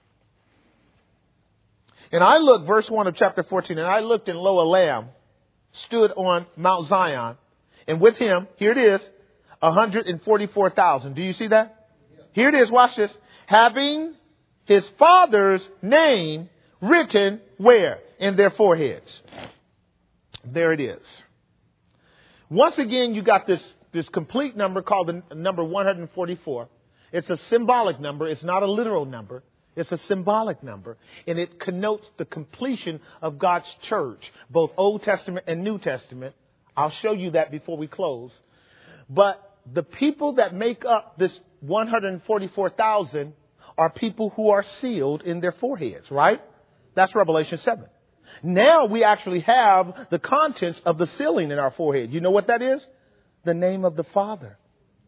And I looked, verse 1 of chapter 14, and I looked, and lo, a lamb stood on Mount Zion, and with him, here it is, 144,000. Do you see that? Here it is, watch this. Having his father's name written where? in their foreheads. There it is. Once again, you got this complete number called the number 144. It's a symbolic number. It's not a literal number. It's a symbolic number. And it connotes the completion of God's church, both Old Testament and New Testament. I'll show you that before we close. But the people that make up this 144,000 are people who are sealed in their foreheads, right? That's Revelation 7. Now we actually have the contents of the sealing in our forehead. You know what that is? The name of the Father.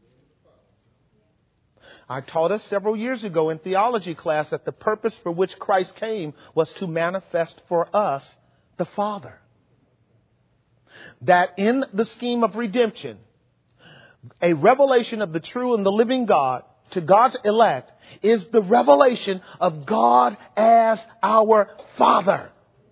I taught us several years ago in theology class that the purpose for which Christ came was to manifest for us the Father. That in the scheme of redemption, a revelation of the true and the living God to God's elect is the revelation of God as our Father.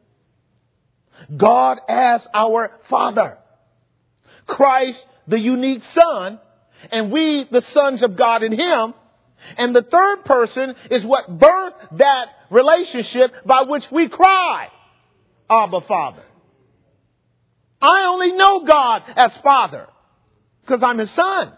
God as our Father. Christ, the unique Son, and we, the sons of God in Him. And the third person is what birthed that relationship by which we cry, Abba, Father. I only know God as Father because I'm His son.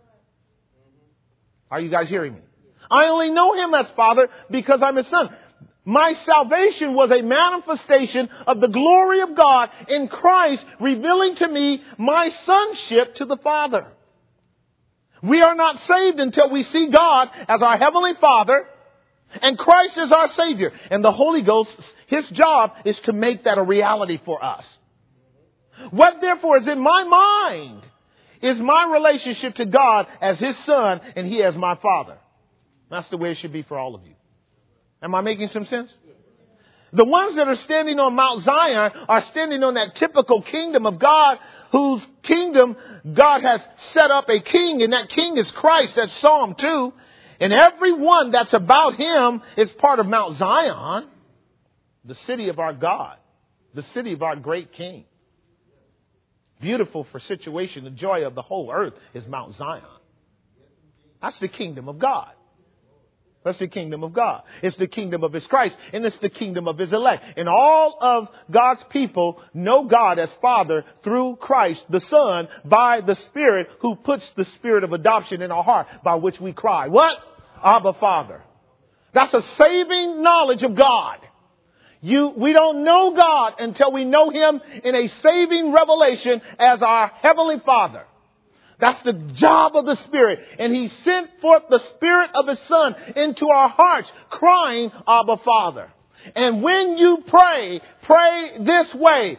Are you guys hearing me? I only know Him as Father because I'm His son. My salvation was a manifestation of the glory of God in Christ, revealing to me my sonship to the Father. We are not saved until we see God as our Heavenly Father and Christ as our Savior. And the Holy Ghost, His job is to make that a reality for us. What therefore is in my mind is my relationship to God as His Son and He as my Father. That's the way it should be for all of you. Am I making some sense? The ones that are standing on Mount Zion are standing on that typical kingdom of God, whose kingdom God has set up a king, and that king is Christ. That's Psalm 2. And everyone that's about Him is part of Mount Zion, the city of our God, the city of our great King. Beautiful for situation, the joy of the whole earth is Mount Zion. That's the kingdom of God. That's the kingdom of God. It's the kingdom of His Christ, and it's the kingdom of His elect. And all of God's people know God as Father through Christ, the Son, by the Spirit, who puts the spirit of adoption in our heart, by which we cry, what? Abba, Father. That's a saving knowledge of God. We don't know God until we know Him in a saving revelation as our Heavenly Father. That's the job of the Spirit. And He sent forth the Spirit of His Son into our hearts, crying, Abba, Father. And when you pray, pray this way.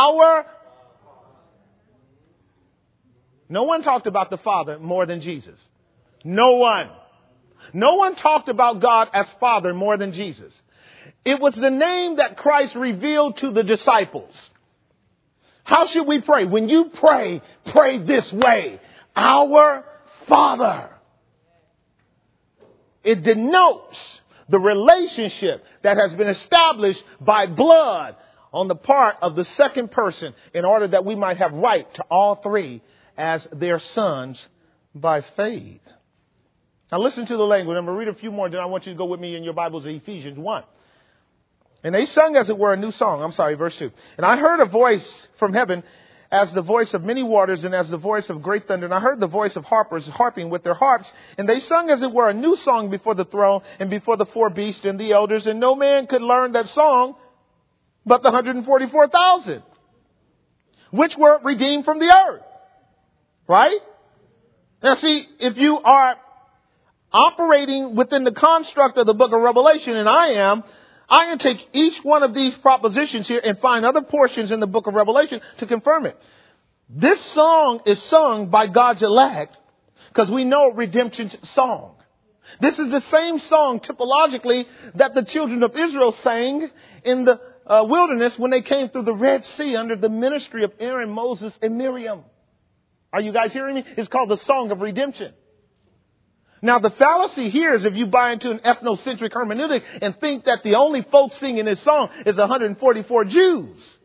No one talked about the Father more than Jesus. No one. No one talked about God as Father more than Jesus. It was the name that Christ revealed to the disciples. How should we pray? When you pray, pray this way. Our Father. It denotes the relationship that has been established by blood on the part of the second person in order that we might have right to all three as their sons by faith. Now listen to the language. I'm going to read a few more, then I want you to go with me in your Bibles to Ephesians 1. And they sung, as it were, a new song. Verse 2. And I heard a voice from heaven as the voice of many waters and as the voice of great thunder. And I heard the voice of harpers harping with their harps. And they sung, as it were, a new song before the throne and before the four beasts and the elders. And no man could learn that song but the 144,000, which were redeemed from the earth. Right? Now see, if you are operating within the construct of the book of Revelation, and I am going to take each one of these propositions here and find other portions in the book of Revelation to confirm it. This song is sung by God's elect because we know redemption's song. This is the same song typologically that the children of Israel sang in the wilderness when they came through the Red Sea under the ministry of Aaron, Moses, and Miriam. Are you guys hearing me? It's called the Song of Redemption. Now, the fallacy here is if you buy into an ethnocentric hermeneutic and think that the only folks singing this song is 144 Jews.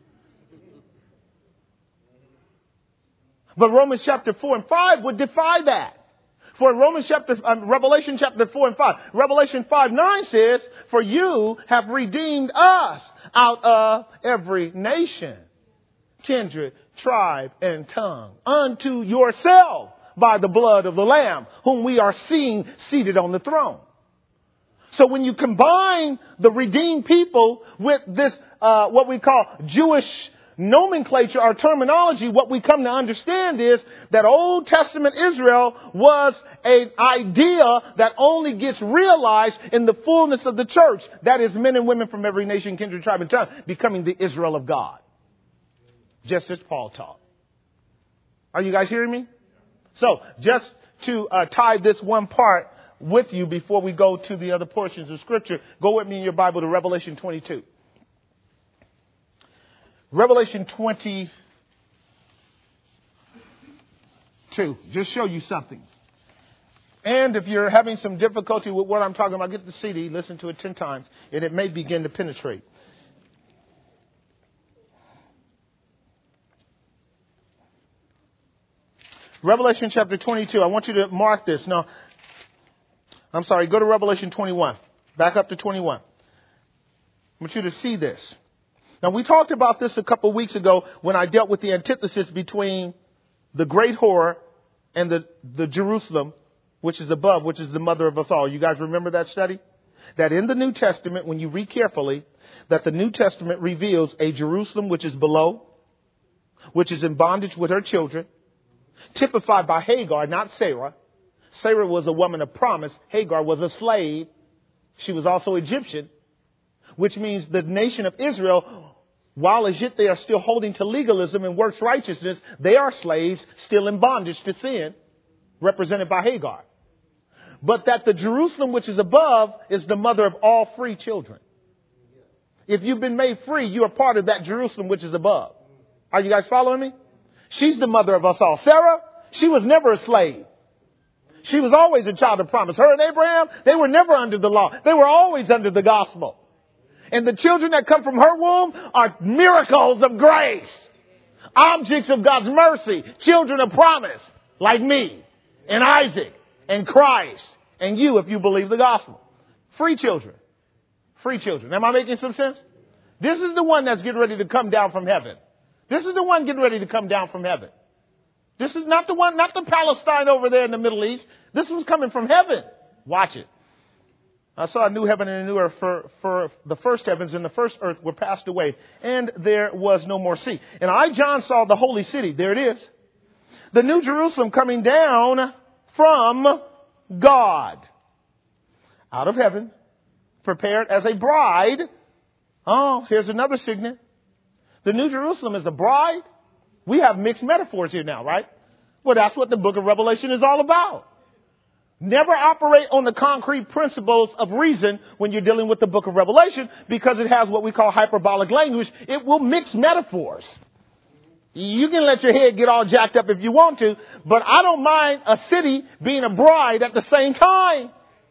But Romans chapter 4 and 5 would defy that. For Revelation chapter 4 and 5, Revelation 5:9 says, for you have redeemed us out of every nation, kindred, tribe, and tongue, unto yourself by the blood of the Lamb, whom we are seeing seated on the throne. So when you combine the redeemed people with this, what we call Jewish nomenclature or terminology, what we come to understand is that Old Testament Israel was an idea that only gets realized in the fullness of the church. That is men and women from every nation, kindred, tribe, and tongue becoming the Israel of God. Just as Paul taught. Are you guys hearing me? So just to tie this one part with you before we go to the other portions of Scripture, go with me in your Bible to Revelation 22. Revelation 22. Just show you something. And if you're having some difficulty with what I'm talking about, get the CD, listen to it 10 times, and it may begin to penetrate. Revelation chapter 22. I want you to mark this. No, I'm sorry. Go to Revelation 21. Back up to 21. I want you to see this. Now, we talked about this a couple of weeks ago when I dealt with the antithesis between the great whore and the Jerusalem, which is above, which is the mother of us all. You guys remember that study? That in the New Testament, when you read carefully, that the New Testament reveals a Jerusalem which is below, which is in bondage with her children, typified by Hagar, not Sarah. Sarah was a woman of promise. Hagar was a slave. She was also Egyptian, which means the nation of Israel, while as yet they are still holding to legalism and works righteousness, they are slaves still in bondage to sin, represented by Hagar. But that the Jerusalem which is above is the mother of all free children. If you've been made free, you are part of that Jerusalem which is above. Are you guys following me? She's the mother of us all. Sarah, she was never a slave. She was always a child of promise. Her and Abraham, they were never under the law. They were always under the gospel. And the children that come from her womb are miracles of grace. Objects of God's mercy. Children of promise. Like me and Isaac and Christ and you if you believe the gospel. Free children. Free children. Am I making some sense? This is the one that's getting ready to come down from heaven. This is the one getting ready to come down from heaven. This is not the one, not the Palestine over there in the Middle East. This one's coming from heaven. Watch it. I saw a new heaven and a new earth, for the first heavens and the first earth were passed away, and there was no more sea. And I, John, saw the holy city. There it is. The new Jerusalem coming down from God out of heaven, prepared as a bride. Oh, here's another signet. The New Jerusalem is a bride. We have mixed metaphors here now, right? Well, that's what the book of Revelation is all about. Never operate on the concrete principles of reason when you're dealing with the book of Revelation, because it has what we call hyperbolic language. It will mix metaphors. You can let your head get all jacked up if you want to, but I don't mind a city being a bride at the same time.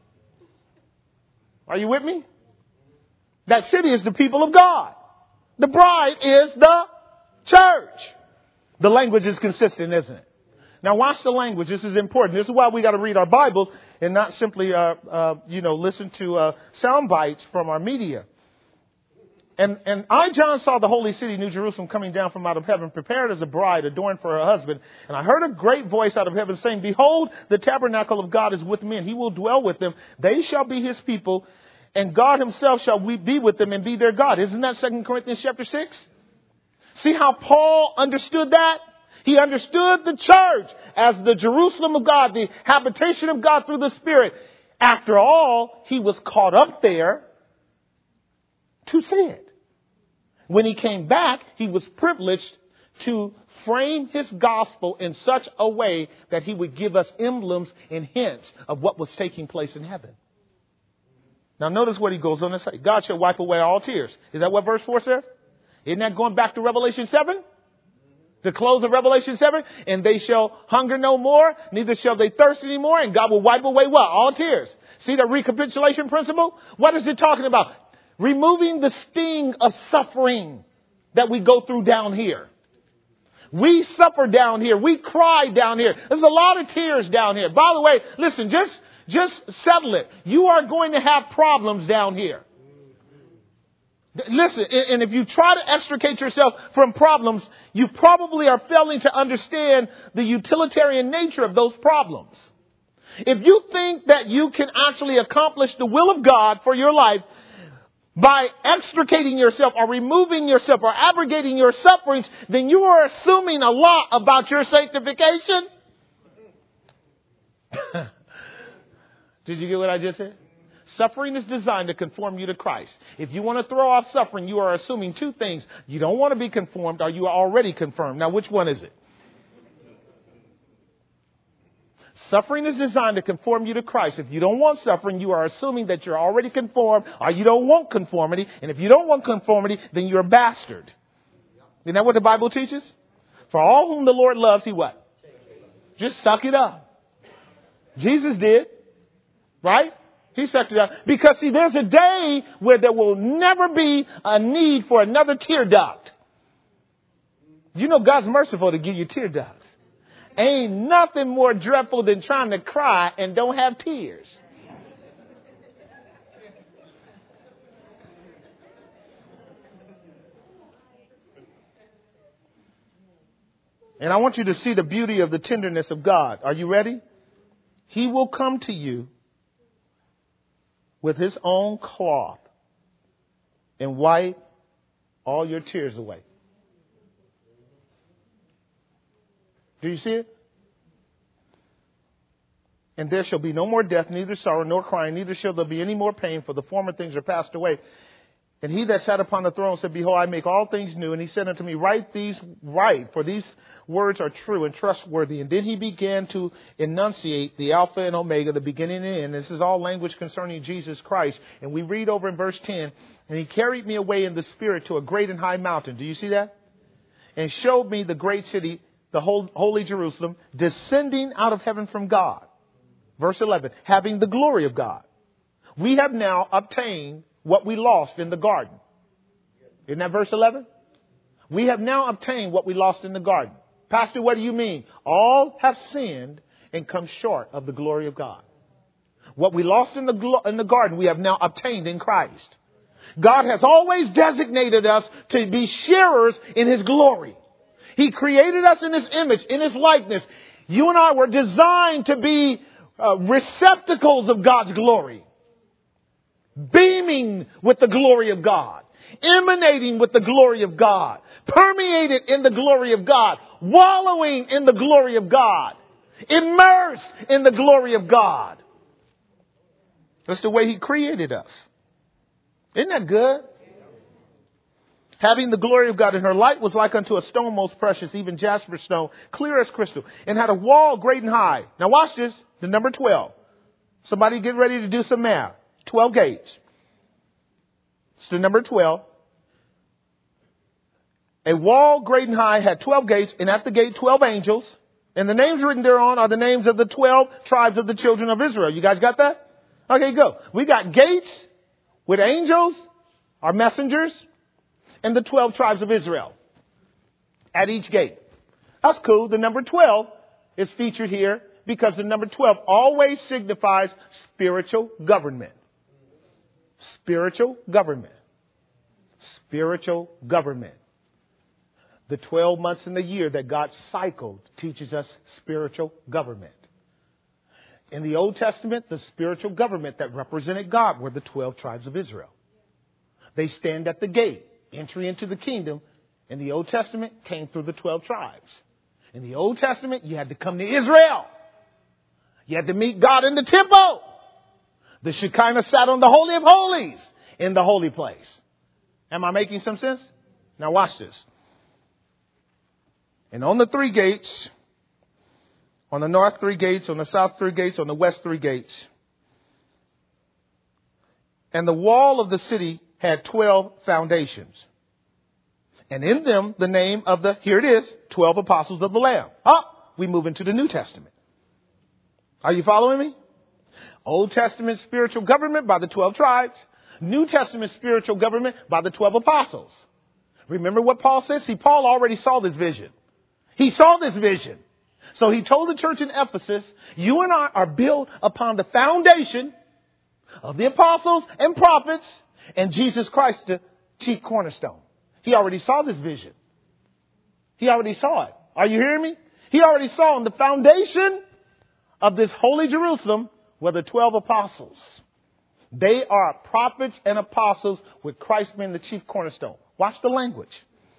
Are you with me? That city is the people of God. The bride is the church. The language is consistent, isn't it? Now watch the language. This is important. This is why we got to read our Bibles and not simply, listen to sound bites from our media. And I, John, saw the holy city, New Jerusalem, coming down from out of heaven, prepared as a bride adorned for her husband. And I heard a great voice out of heaven saying, "Behold, the tabernacle of God is with men. He will dwell with them. They shall be his people, and God himself shall be with them and be their God." Isn't that 2 Corinthians chapter 6? See how Paul understood that? He understood the church as the Jerusalem of God, the habitation of God through the Spirit. After all, he was caught up there to see it. When he came back, he was privileged to frame his gospel in such a way that he would give us emblems and hints of what was taking place in heaven. Now notice what he goes on to say. God shall wipe away all tears. Is that what verse 4 says? Isn't that going back to Revelation 7? The close of Revelation 7? And they shall hunger no more, neither shall they thirst anymore, and God will wipe away what? All tears. See the recapitulation principle? What is it talking about? Removing the sting of suffering that we go through down here. We suffer down here. We cry down here. There's a lot of tears down here. By the way, listen, just settle it. You are going to have problems down here. Listen, and if you try to extricate yourself from problems, you probably are failing to understand the utilitarian nature of those problems. If you think that you can actually accomplish the will of God for your life by extricating yourself or removing yourself or abrogating your sufferings, then you are assuming a lot about your sanctification. Did you get what I just said? Suffering is designed to conform you to Christ. If you want to throw off suffering, you are assuming two things. You don't want to be conformed, or you are already confirmed. Now, which one is it? Suffering is designed to conform you to Christ. If you don't want suffering, you are assuming that you're already conformed, or you don't want conformity. And if you don't want conformity, then you're a bastard. Isn't that what the Bible teaches? For all whom the Lord loves, he what? Just suck it up. Jesus did. Right? He sucked it up. Because, see, there's a day where there will never be a need for another tear duct. You know God's merciful to give you tear ducts. Ain't nothing more dreadful than trying to cry and don't have tears. And I want you to see the beauty of the tenderness of God. Are you ready? He will come to you with his own cloth and wipe all your tears away. Do you see it? And there shall be no more death, neither sorrow nor crying, neither shall there be any more pain, for the former things are passed away. And he that sat upon the throne said, Behold, I make all things new. And he said unto me, Write, for these words are true and trustworthy. And then he began to enunciate the Alpha and Omega, the beginning and end. This is all language concerning Jesus Christ. And we read over in verse 10, And he carried me away in the spirit to a great and high mountain. Do you see that? And showed me the great city, the holy Jerusalem, descending out of heaven from God. Verse 11, having the glory of God. We have now obtained what we lost in the garden. Isn't that verse 11? We have now obtained what we lost in the garden. Pastor, what do you mean? All have sinned and come short of the glory of God. What we lost in the garden, we have now obtained in Christ. God has always designated us to be sharers in his glory. He created us in his image, in his likeness. You and I were designed to be receptacles of God's glory. Beaming with the glory of God. Emanating with the glory of God. Permeated in the glory of God. Wallowing in the glory of God. Immersed in the glory of God. That's the way he created us. Isn't that good? Having the glory of God, and her light was like unto a stone most precious, even jasper stone, clear as crystal, and had a wall great and high. Now watch this, the number 12. Somebody get ready to do some math. 12 gates. It's the number 12. A wall great and high had 12 gates, and at the gate 12 angels. And the names written thereon are the names of the 12 tribes of the children of Israel. You guys got that? Okay, go. We got gates with angels, our messengers, and the 12 tribes of Israel at each gate. That's cool. The number 12 is featured here because the number 12 always signifies spiritual government. Spiritual government. Spiritual government. The 12 months in the year that God cycled teaches us spiritual government. In the Old Testament, the spiritual government that represented God were the 12 tribes of Israel. They stand at the gate. Entry into the kingdom in the Old Testament came through the 12 tribes. In the Old Testament, you had to come to Israel. You had to meet God in the temple. The Shekinah sat on the Holy of Holies in the holy place. Am I making some sense? Now watch this. And on the 3 gates, on the north 3 gates, on the south 3 gates, on the west 3 gates. And the wall of the city had 12 foundations. And in them, the name of the, here it is, 12 apostles of the Lamb. We move into the New Testament. Are you following me? Old Testament spiritual government by the 12 tribes. New Testament spiritual government by the 12 apostles. Remember what Paul says? See, Paul already saw this vision. He saw this vision. So he told the church in Ephesus, you and I are built upon the foundation of the apostles and prophets and Jesus Christ, the chief cornerstone. He already saw this vision. He already saw it. Are you hearing me? He already saw on the foundation of this holy Jerusalem were the 12 apostles. They are prophets and apostles with Christ being the chief cornerstone. Watch the language.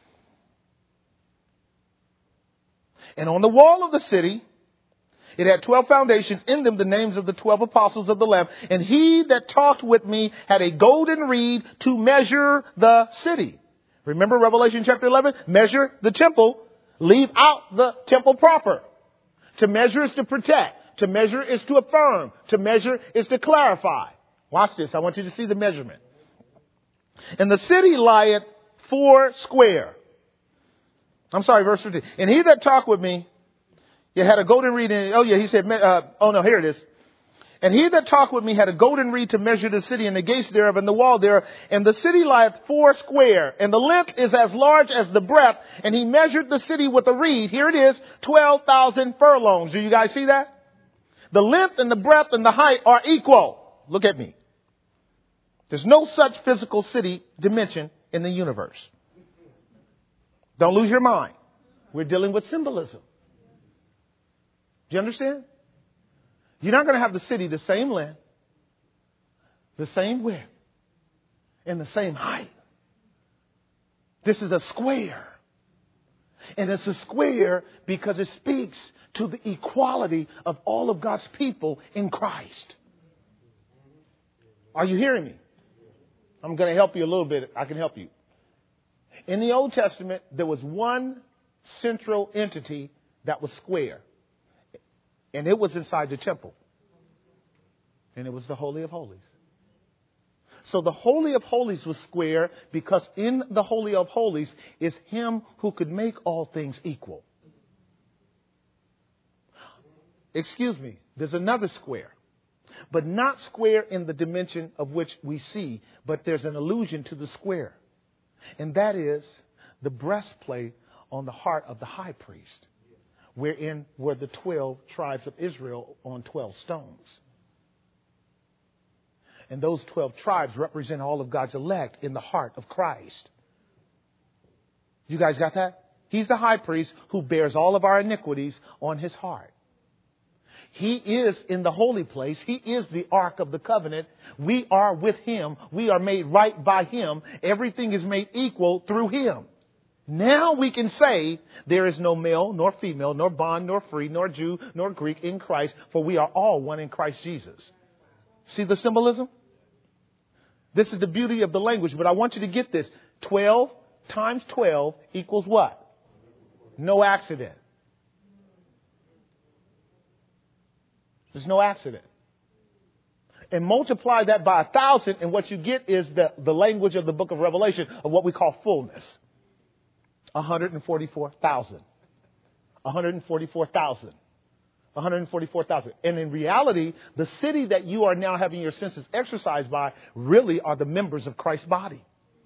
And on the wall of the city, it had 12 foundations, in them the names of the 12 apostles of the Lamb. And he that talked with me had a golden reed to measure the city. Remember Revelation chapter 11? Measure the temple. Leave out the temple proper. To measure is to protect. To measure is to affirm. To measure is to clarify. Watch this. I want you to see the measurement. And the city lieth 4 square. I'm sorry, verse 15. And he that talked with me, you had a golden reed. He said, here it is. And he that talked with me had a golden reed to measure the city and the gates thereof and the wall thereof. And the city lieth 4 square. And the length is as large as the breadth. And he measured the city with a reed. Here it is, 12,000 furlongs. Do you guys see that? The length and the breadth and the height are equal. Look at me. There's no such physical city dimension in the universe. Don't lose your mind. We're dealing with symbolism. Do you understand? You're not going to have the city the same length, the same width, and the same height. This is a square. And it's a square because it speaks to the equality of all of God's people in Christ. Are you hearing me? I'm going to help you a little bit. I can help you. In the Old Testament, there was one central entity that was square. And it was inside the temple. And it was the Holy of Holies. So the Holy of Holies was square because in the Holy of Holies is him who could make all things equal. Excuse me, there's another square. But not square in the dimension of which we see, but there's an allusion to the square. And that is the breastplate on the heart of the high priest, wherein were the 12 tribes of Israel on 12 stones. And those 12 tribes represent all of God's elect in the heart of Christ. You guys got that? He's the high priest who bears all of our iniquities on his heart. He is in the holy place. He is the Ark of the Covenant. We are with him. We are made right by him. Everything is made equal through him. Now we can say there is no male nor female, nor bond nor free, nor Jew nor Greek in Christ, for we are all one in Christ Jesus. See the symbolism? This is the beauty of the language, but I want you to get this. 12 times 12 equals what? No accident. There's no accident. And multiply that by 1,000, and what you get is the language of the book of Revelation of what we call fullness. 144,000. 144,000. 144,000. And in reality, the city that you are now having your senses exercised by really are the members of Christ's body.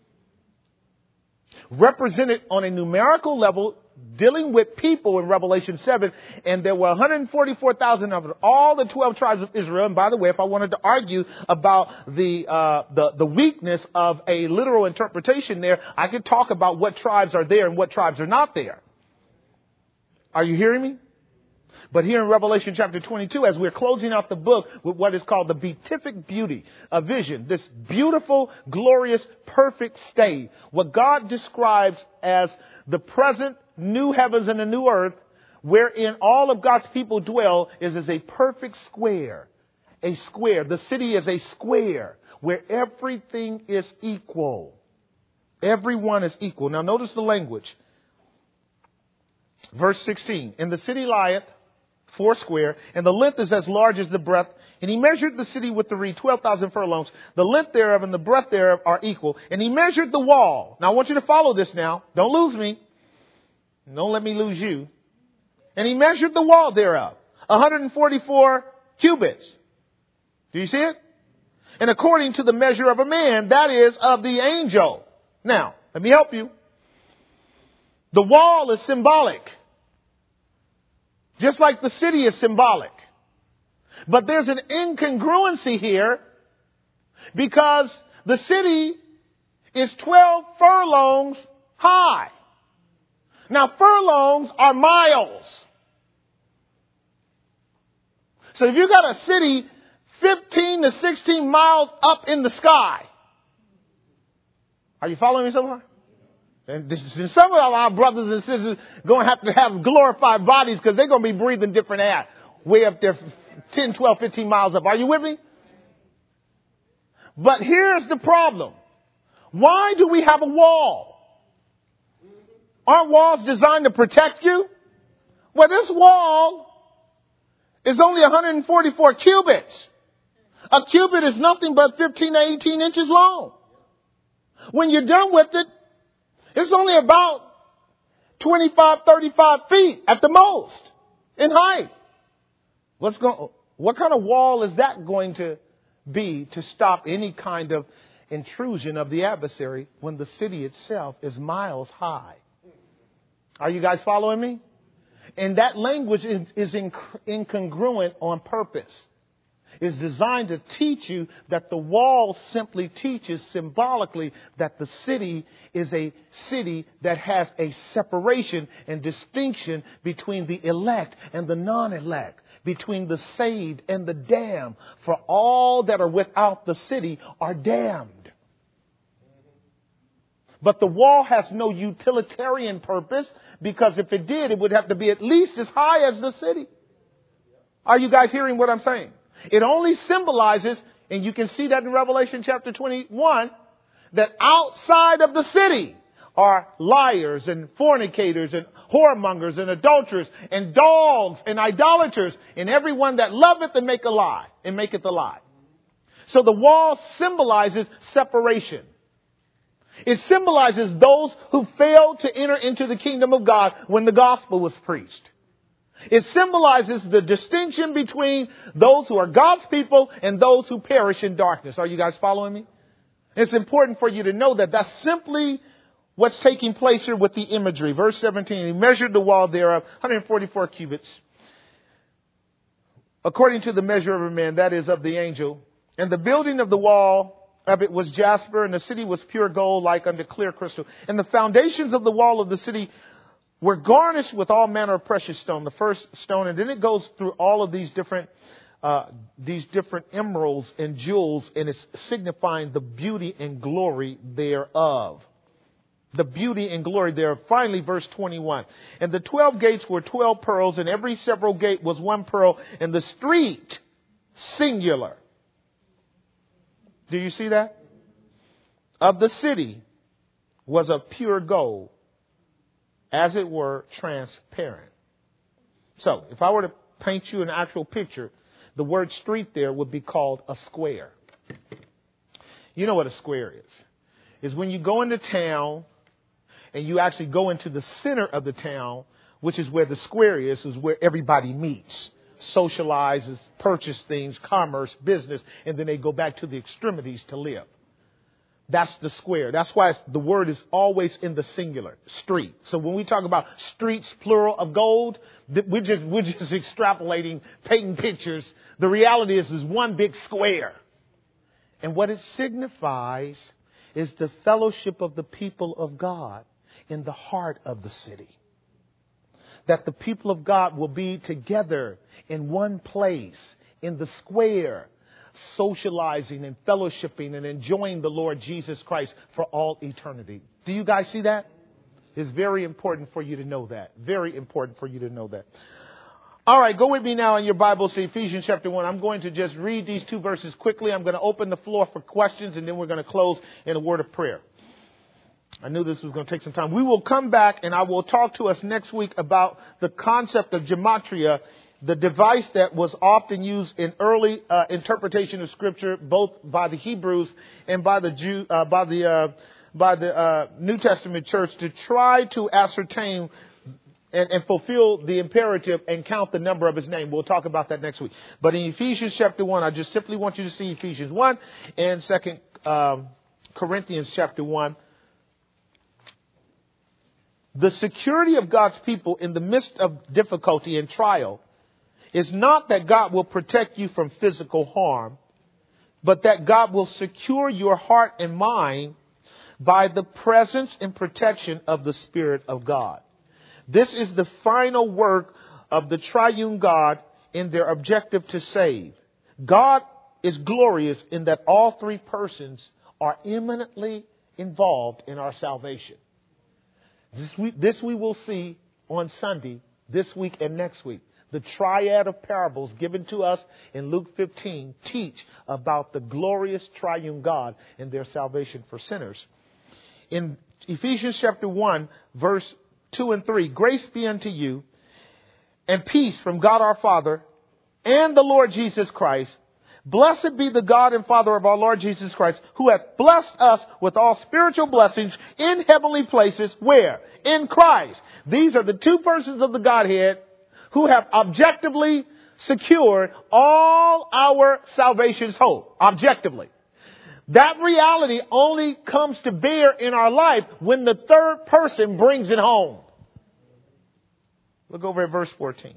Represented on a numerical level, dealing with people in Revelation 7, and there were 144,000 of all the 12 tribes of Israel. And by the way, if I wanted to argue about the weakness of a literal interpretation there, I could talk about what tribes are there and what tribes are not there. Are you hearing me? But here in Revelation chapter 22, as we're closing out the book with what is called the beatific beauty, a vision, this beautiful, glorious, perfect state, what God describes as the present new heavens and a new earth, wherein all of God's people dwell, is as a perfect square. A square. The city is a square where everything is equal. Everyone is equal. Now notice the language. Verse 16. And the city lieth 4 square, and the length is as large as the breadth. And he measured the city with the reed, 12,000 furlongs. The length thereof and the breadth thereof are equal. And he measured the wall. Now I want you to follow this now. Don't lose me. Don't let me lose you. And he measured the wall thereof, 144 cubits. Do you see it? And according to the measure of a man, that is of the angel. Now, let me help you. The wall is symbolic. Just like the city is symbolic. But there's an incongruency here because the city is 12 furlongs high. Now, furlongs are miles. So if you got a city 15 to 16 miles up in the sky, are you following me so far? And some of our brothers and sisters going to have glorified bodies because they're going to be breathing different air way up there 10, 12, 15 miles up. Are you with me? But here's the problem. Why do we have a wall? Aren't walls designed to protect you? Well, this wall is only 144 cubits. A cubit is nothing but 15 to 18 inches long. When you're done with it, it's only about 25, 35 feet at the most in height. What kind of wall is that going to be to stop any kind of intrusion of the adversary when the city itself is miles high? Are you guys following me? And that language is incongruent on purpose. It's designed to teach you that the wall simply teaches symbolically that the city is a city that has a separation and distinction between the elect and the non-elect, between the saved and the damned. For all that are without the city are damned. But the wall has no utilitarian purpose, because if it did, it would have to be at least as high as the city. Are you guys hearing what I'm saying? It only symbolizes, and you can see that in Revelation chapter 21, that outside of the city are liars and fornicators and whoremongers and adulterers and dogs and idolaters and everyone that loveth and maketh a lie. So the wall symbolizes separation. It symbolizes those who failed to enter into the kingdom of God when the gospel was preached. It symbolizes the distinction between those who are God's people and those who perish in darkness. Are you guys following me? It's important for you to know that that's simply what's taking place here with the imagery. Verse 17, he measured the wall thereof 144 cubits, according to the measure of a man, that is of the angel. And the building of the wall of it was jasper, and the city was pure gold, like unto clear crystal. And the foundations of the wall of the city were garnished with all manner of precious stone, the first stone. And then it goes through all of these different emeralds and jewels, and it's signifying the beauty and glory thereof. The beauty and glory thereof. Finally, verse 21. And the 12 gates were 12 pearls, and every several gate was one pearl, and the street singular. Do you see that? Of the city was of pure gold, as it were transparent. So, if I were to paint you an actual picture, the word street there would be called a square. You know what a square is. It's when you go into town and you actually go into the center of the town, which is where the square is where everybody meets, socializes, purchase things, commerce, business, and then they go back to the extremities to live. That's the square. That's why the word is always in the singular, street. So when we talk about streets, plural of gold, we're just extrapolating, painting pictures. The reality is one big square. And what it signifies is the fellowship of the people of God in the heart of the city. That the people of God will be together in one place, in the square, socializing and fellowshipping and enjoying the Lord Jesus Christ for all eternity. Do you guys see that? It's very important for you to know that. Very important for you to know that. All right, go with me now in your Bibles to Ephesians chapter 1. I'm going to just read these two verses quickly. I'm going to open the floor for questions, and then we're going to close in a word of prayer. I knew this was going to take some time. We will come back, and I will talk to us next week about the concept of gematria, the device that was often used in early interpretation of Scripture, both by the Hebrews and by the New Testament church, to try to ascertain and fulfill the imperative and count the number of his name. We'll talk about that next week. But in Ephesians chapter 1, I just simply want you to see Ephesians 1 and 2 Corinthians chapter 1. The security of God's people in the midst of difficulty and trial is not that God will protect you from physical harm, but that God will secure your heart and mind by the presence and protection of the Spirit of God. This is the final work of the triune God in their objective to save. God is glorious in that all three persons are eminently involved in our salvation. This we will see on Sunday, this week and next week. The triad of parables given to us in Luke 15 teach about the glorious triune God and their salvation for sinners. In Ephesians chapter 1, verse 2 and 3, grace be unto you and peace from God our Father and the Lord Jesus Christ. Blessed be the God and Father of our Lord Jesus Christ, who hath blessed us with all spiritual blessings in heavenly places. Where? In Christ. These are the two persons of the Godhead who have objectively secured all our salvation's hope. Objectively. That reality only comes to bear in our life when the third person brings it home. Look over at verse 14.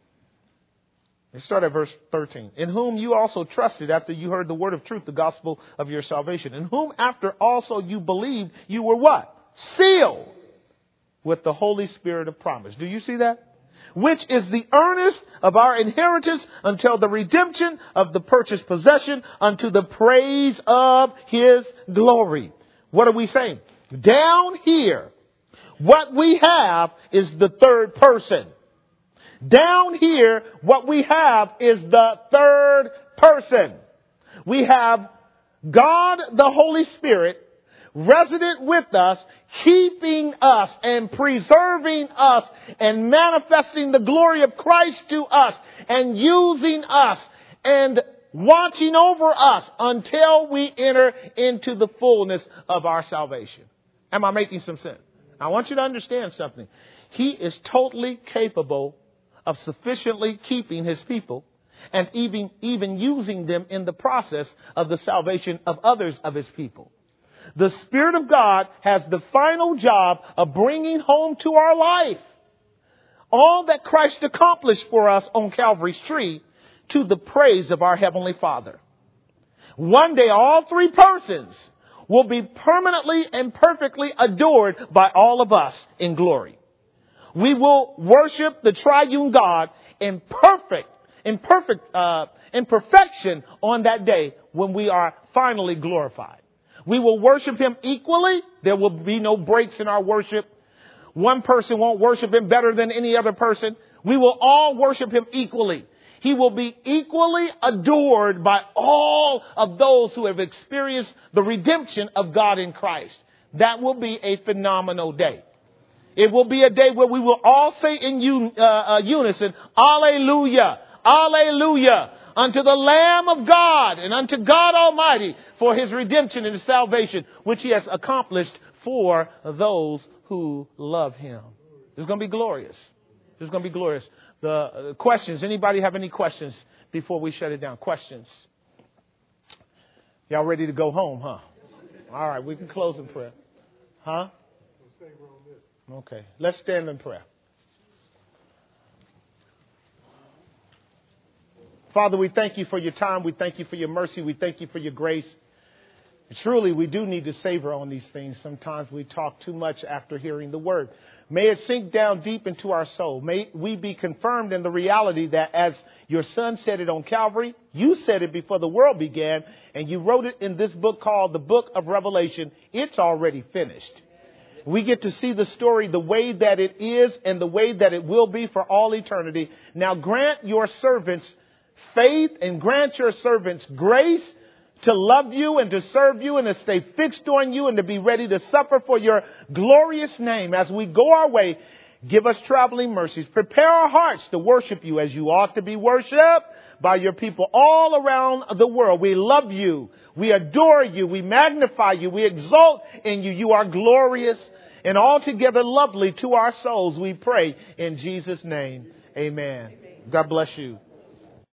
Let's start at verse 13. In whom you also trusted after you heard the word of truth, the gospel of your salvation. In whom after also you believed, you were what? Sealed with the Holy Spirit of promise. Do you see that? Which is the earnest of our inheritance until the redemption of the purchased possession unto the praise of his glory. What are we saying? Down here, what we have is the third person. Down here, what we have is the third person. We have God, the Holy Spirit, resident with us, keeping us and preserving us and manifesting the glory of Christ to us and using us and watching over us until we enter into the fullness of our salvation. Am I making some sense? I want you to understand something. He is totally capable of sufficiently keeping his people and even using them in the process of the salvation of others of his people. The Spirit of God has the final job of bringing home to our life all that Christ accomplished for us on Calvary's tree to the praise of our Heavenly Father. One day, all three persons will be permanently and perfectly adored by all of us in glory. We will worship the triune God in perfection on that day when we are finally glorified. We will worship him equally. There will be no breaks in our worship. One person won't worship him better than any other person. We will all worship him equally. He will be equally adored by all of those who have experienced the redemption of God in Christ. That will be a phenomenal day. It will be a day where we will all say in unison, Alleluia, Alleluia, unto the Lamb of God and unto God Almighty for his redemption and his salvation, which he has accomplished for those who love him. It's going to be glorious. It's going to be glorious. The questions, anybody have any questions before we shut it down? Questions? Y'all ready to go home, huh? All right, we can close in prayer. Huh? Okay, let's stand in prayer. Father, we thank you for your time. We thank you for your mercy. We thank you for your grace. Truly, we do need to savor on these things. Sometimes we talk too much after hearing the word. May it sink down deep into our soul. May we be confirmed in the reality that as your son said it on Calvary, you said it before the world began, and you wrote it in this book called the Book of Revelation. It's already finished. We get to see the story the way that it is and the way that it will be for all eternity. Now grant your servants faith and grant your servants grace to love you and to serve you and to stay fixed on you and to be ready to suffer for your glorious name. As we go our way, give us traveling mercies. Prepare our hearts to worship you as you ought to be worshiped by your people all around the world. We love you. We adore you. We magnify you. We exalt in you. You are glorious and altogether lovely to our souls. We pray in Jesus' name. Amen. God bless you.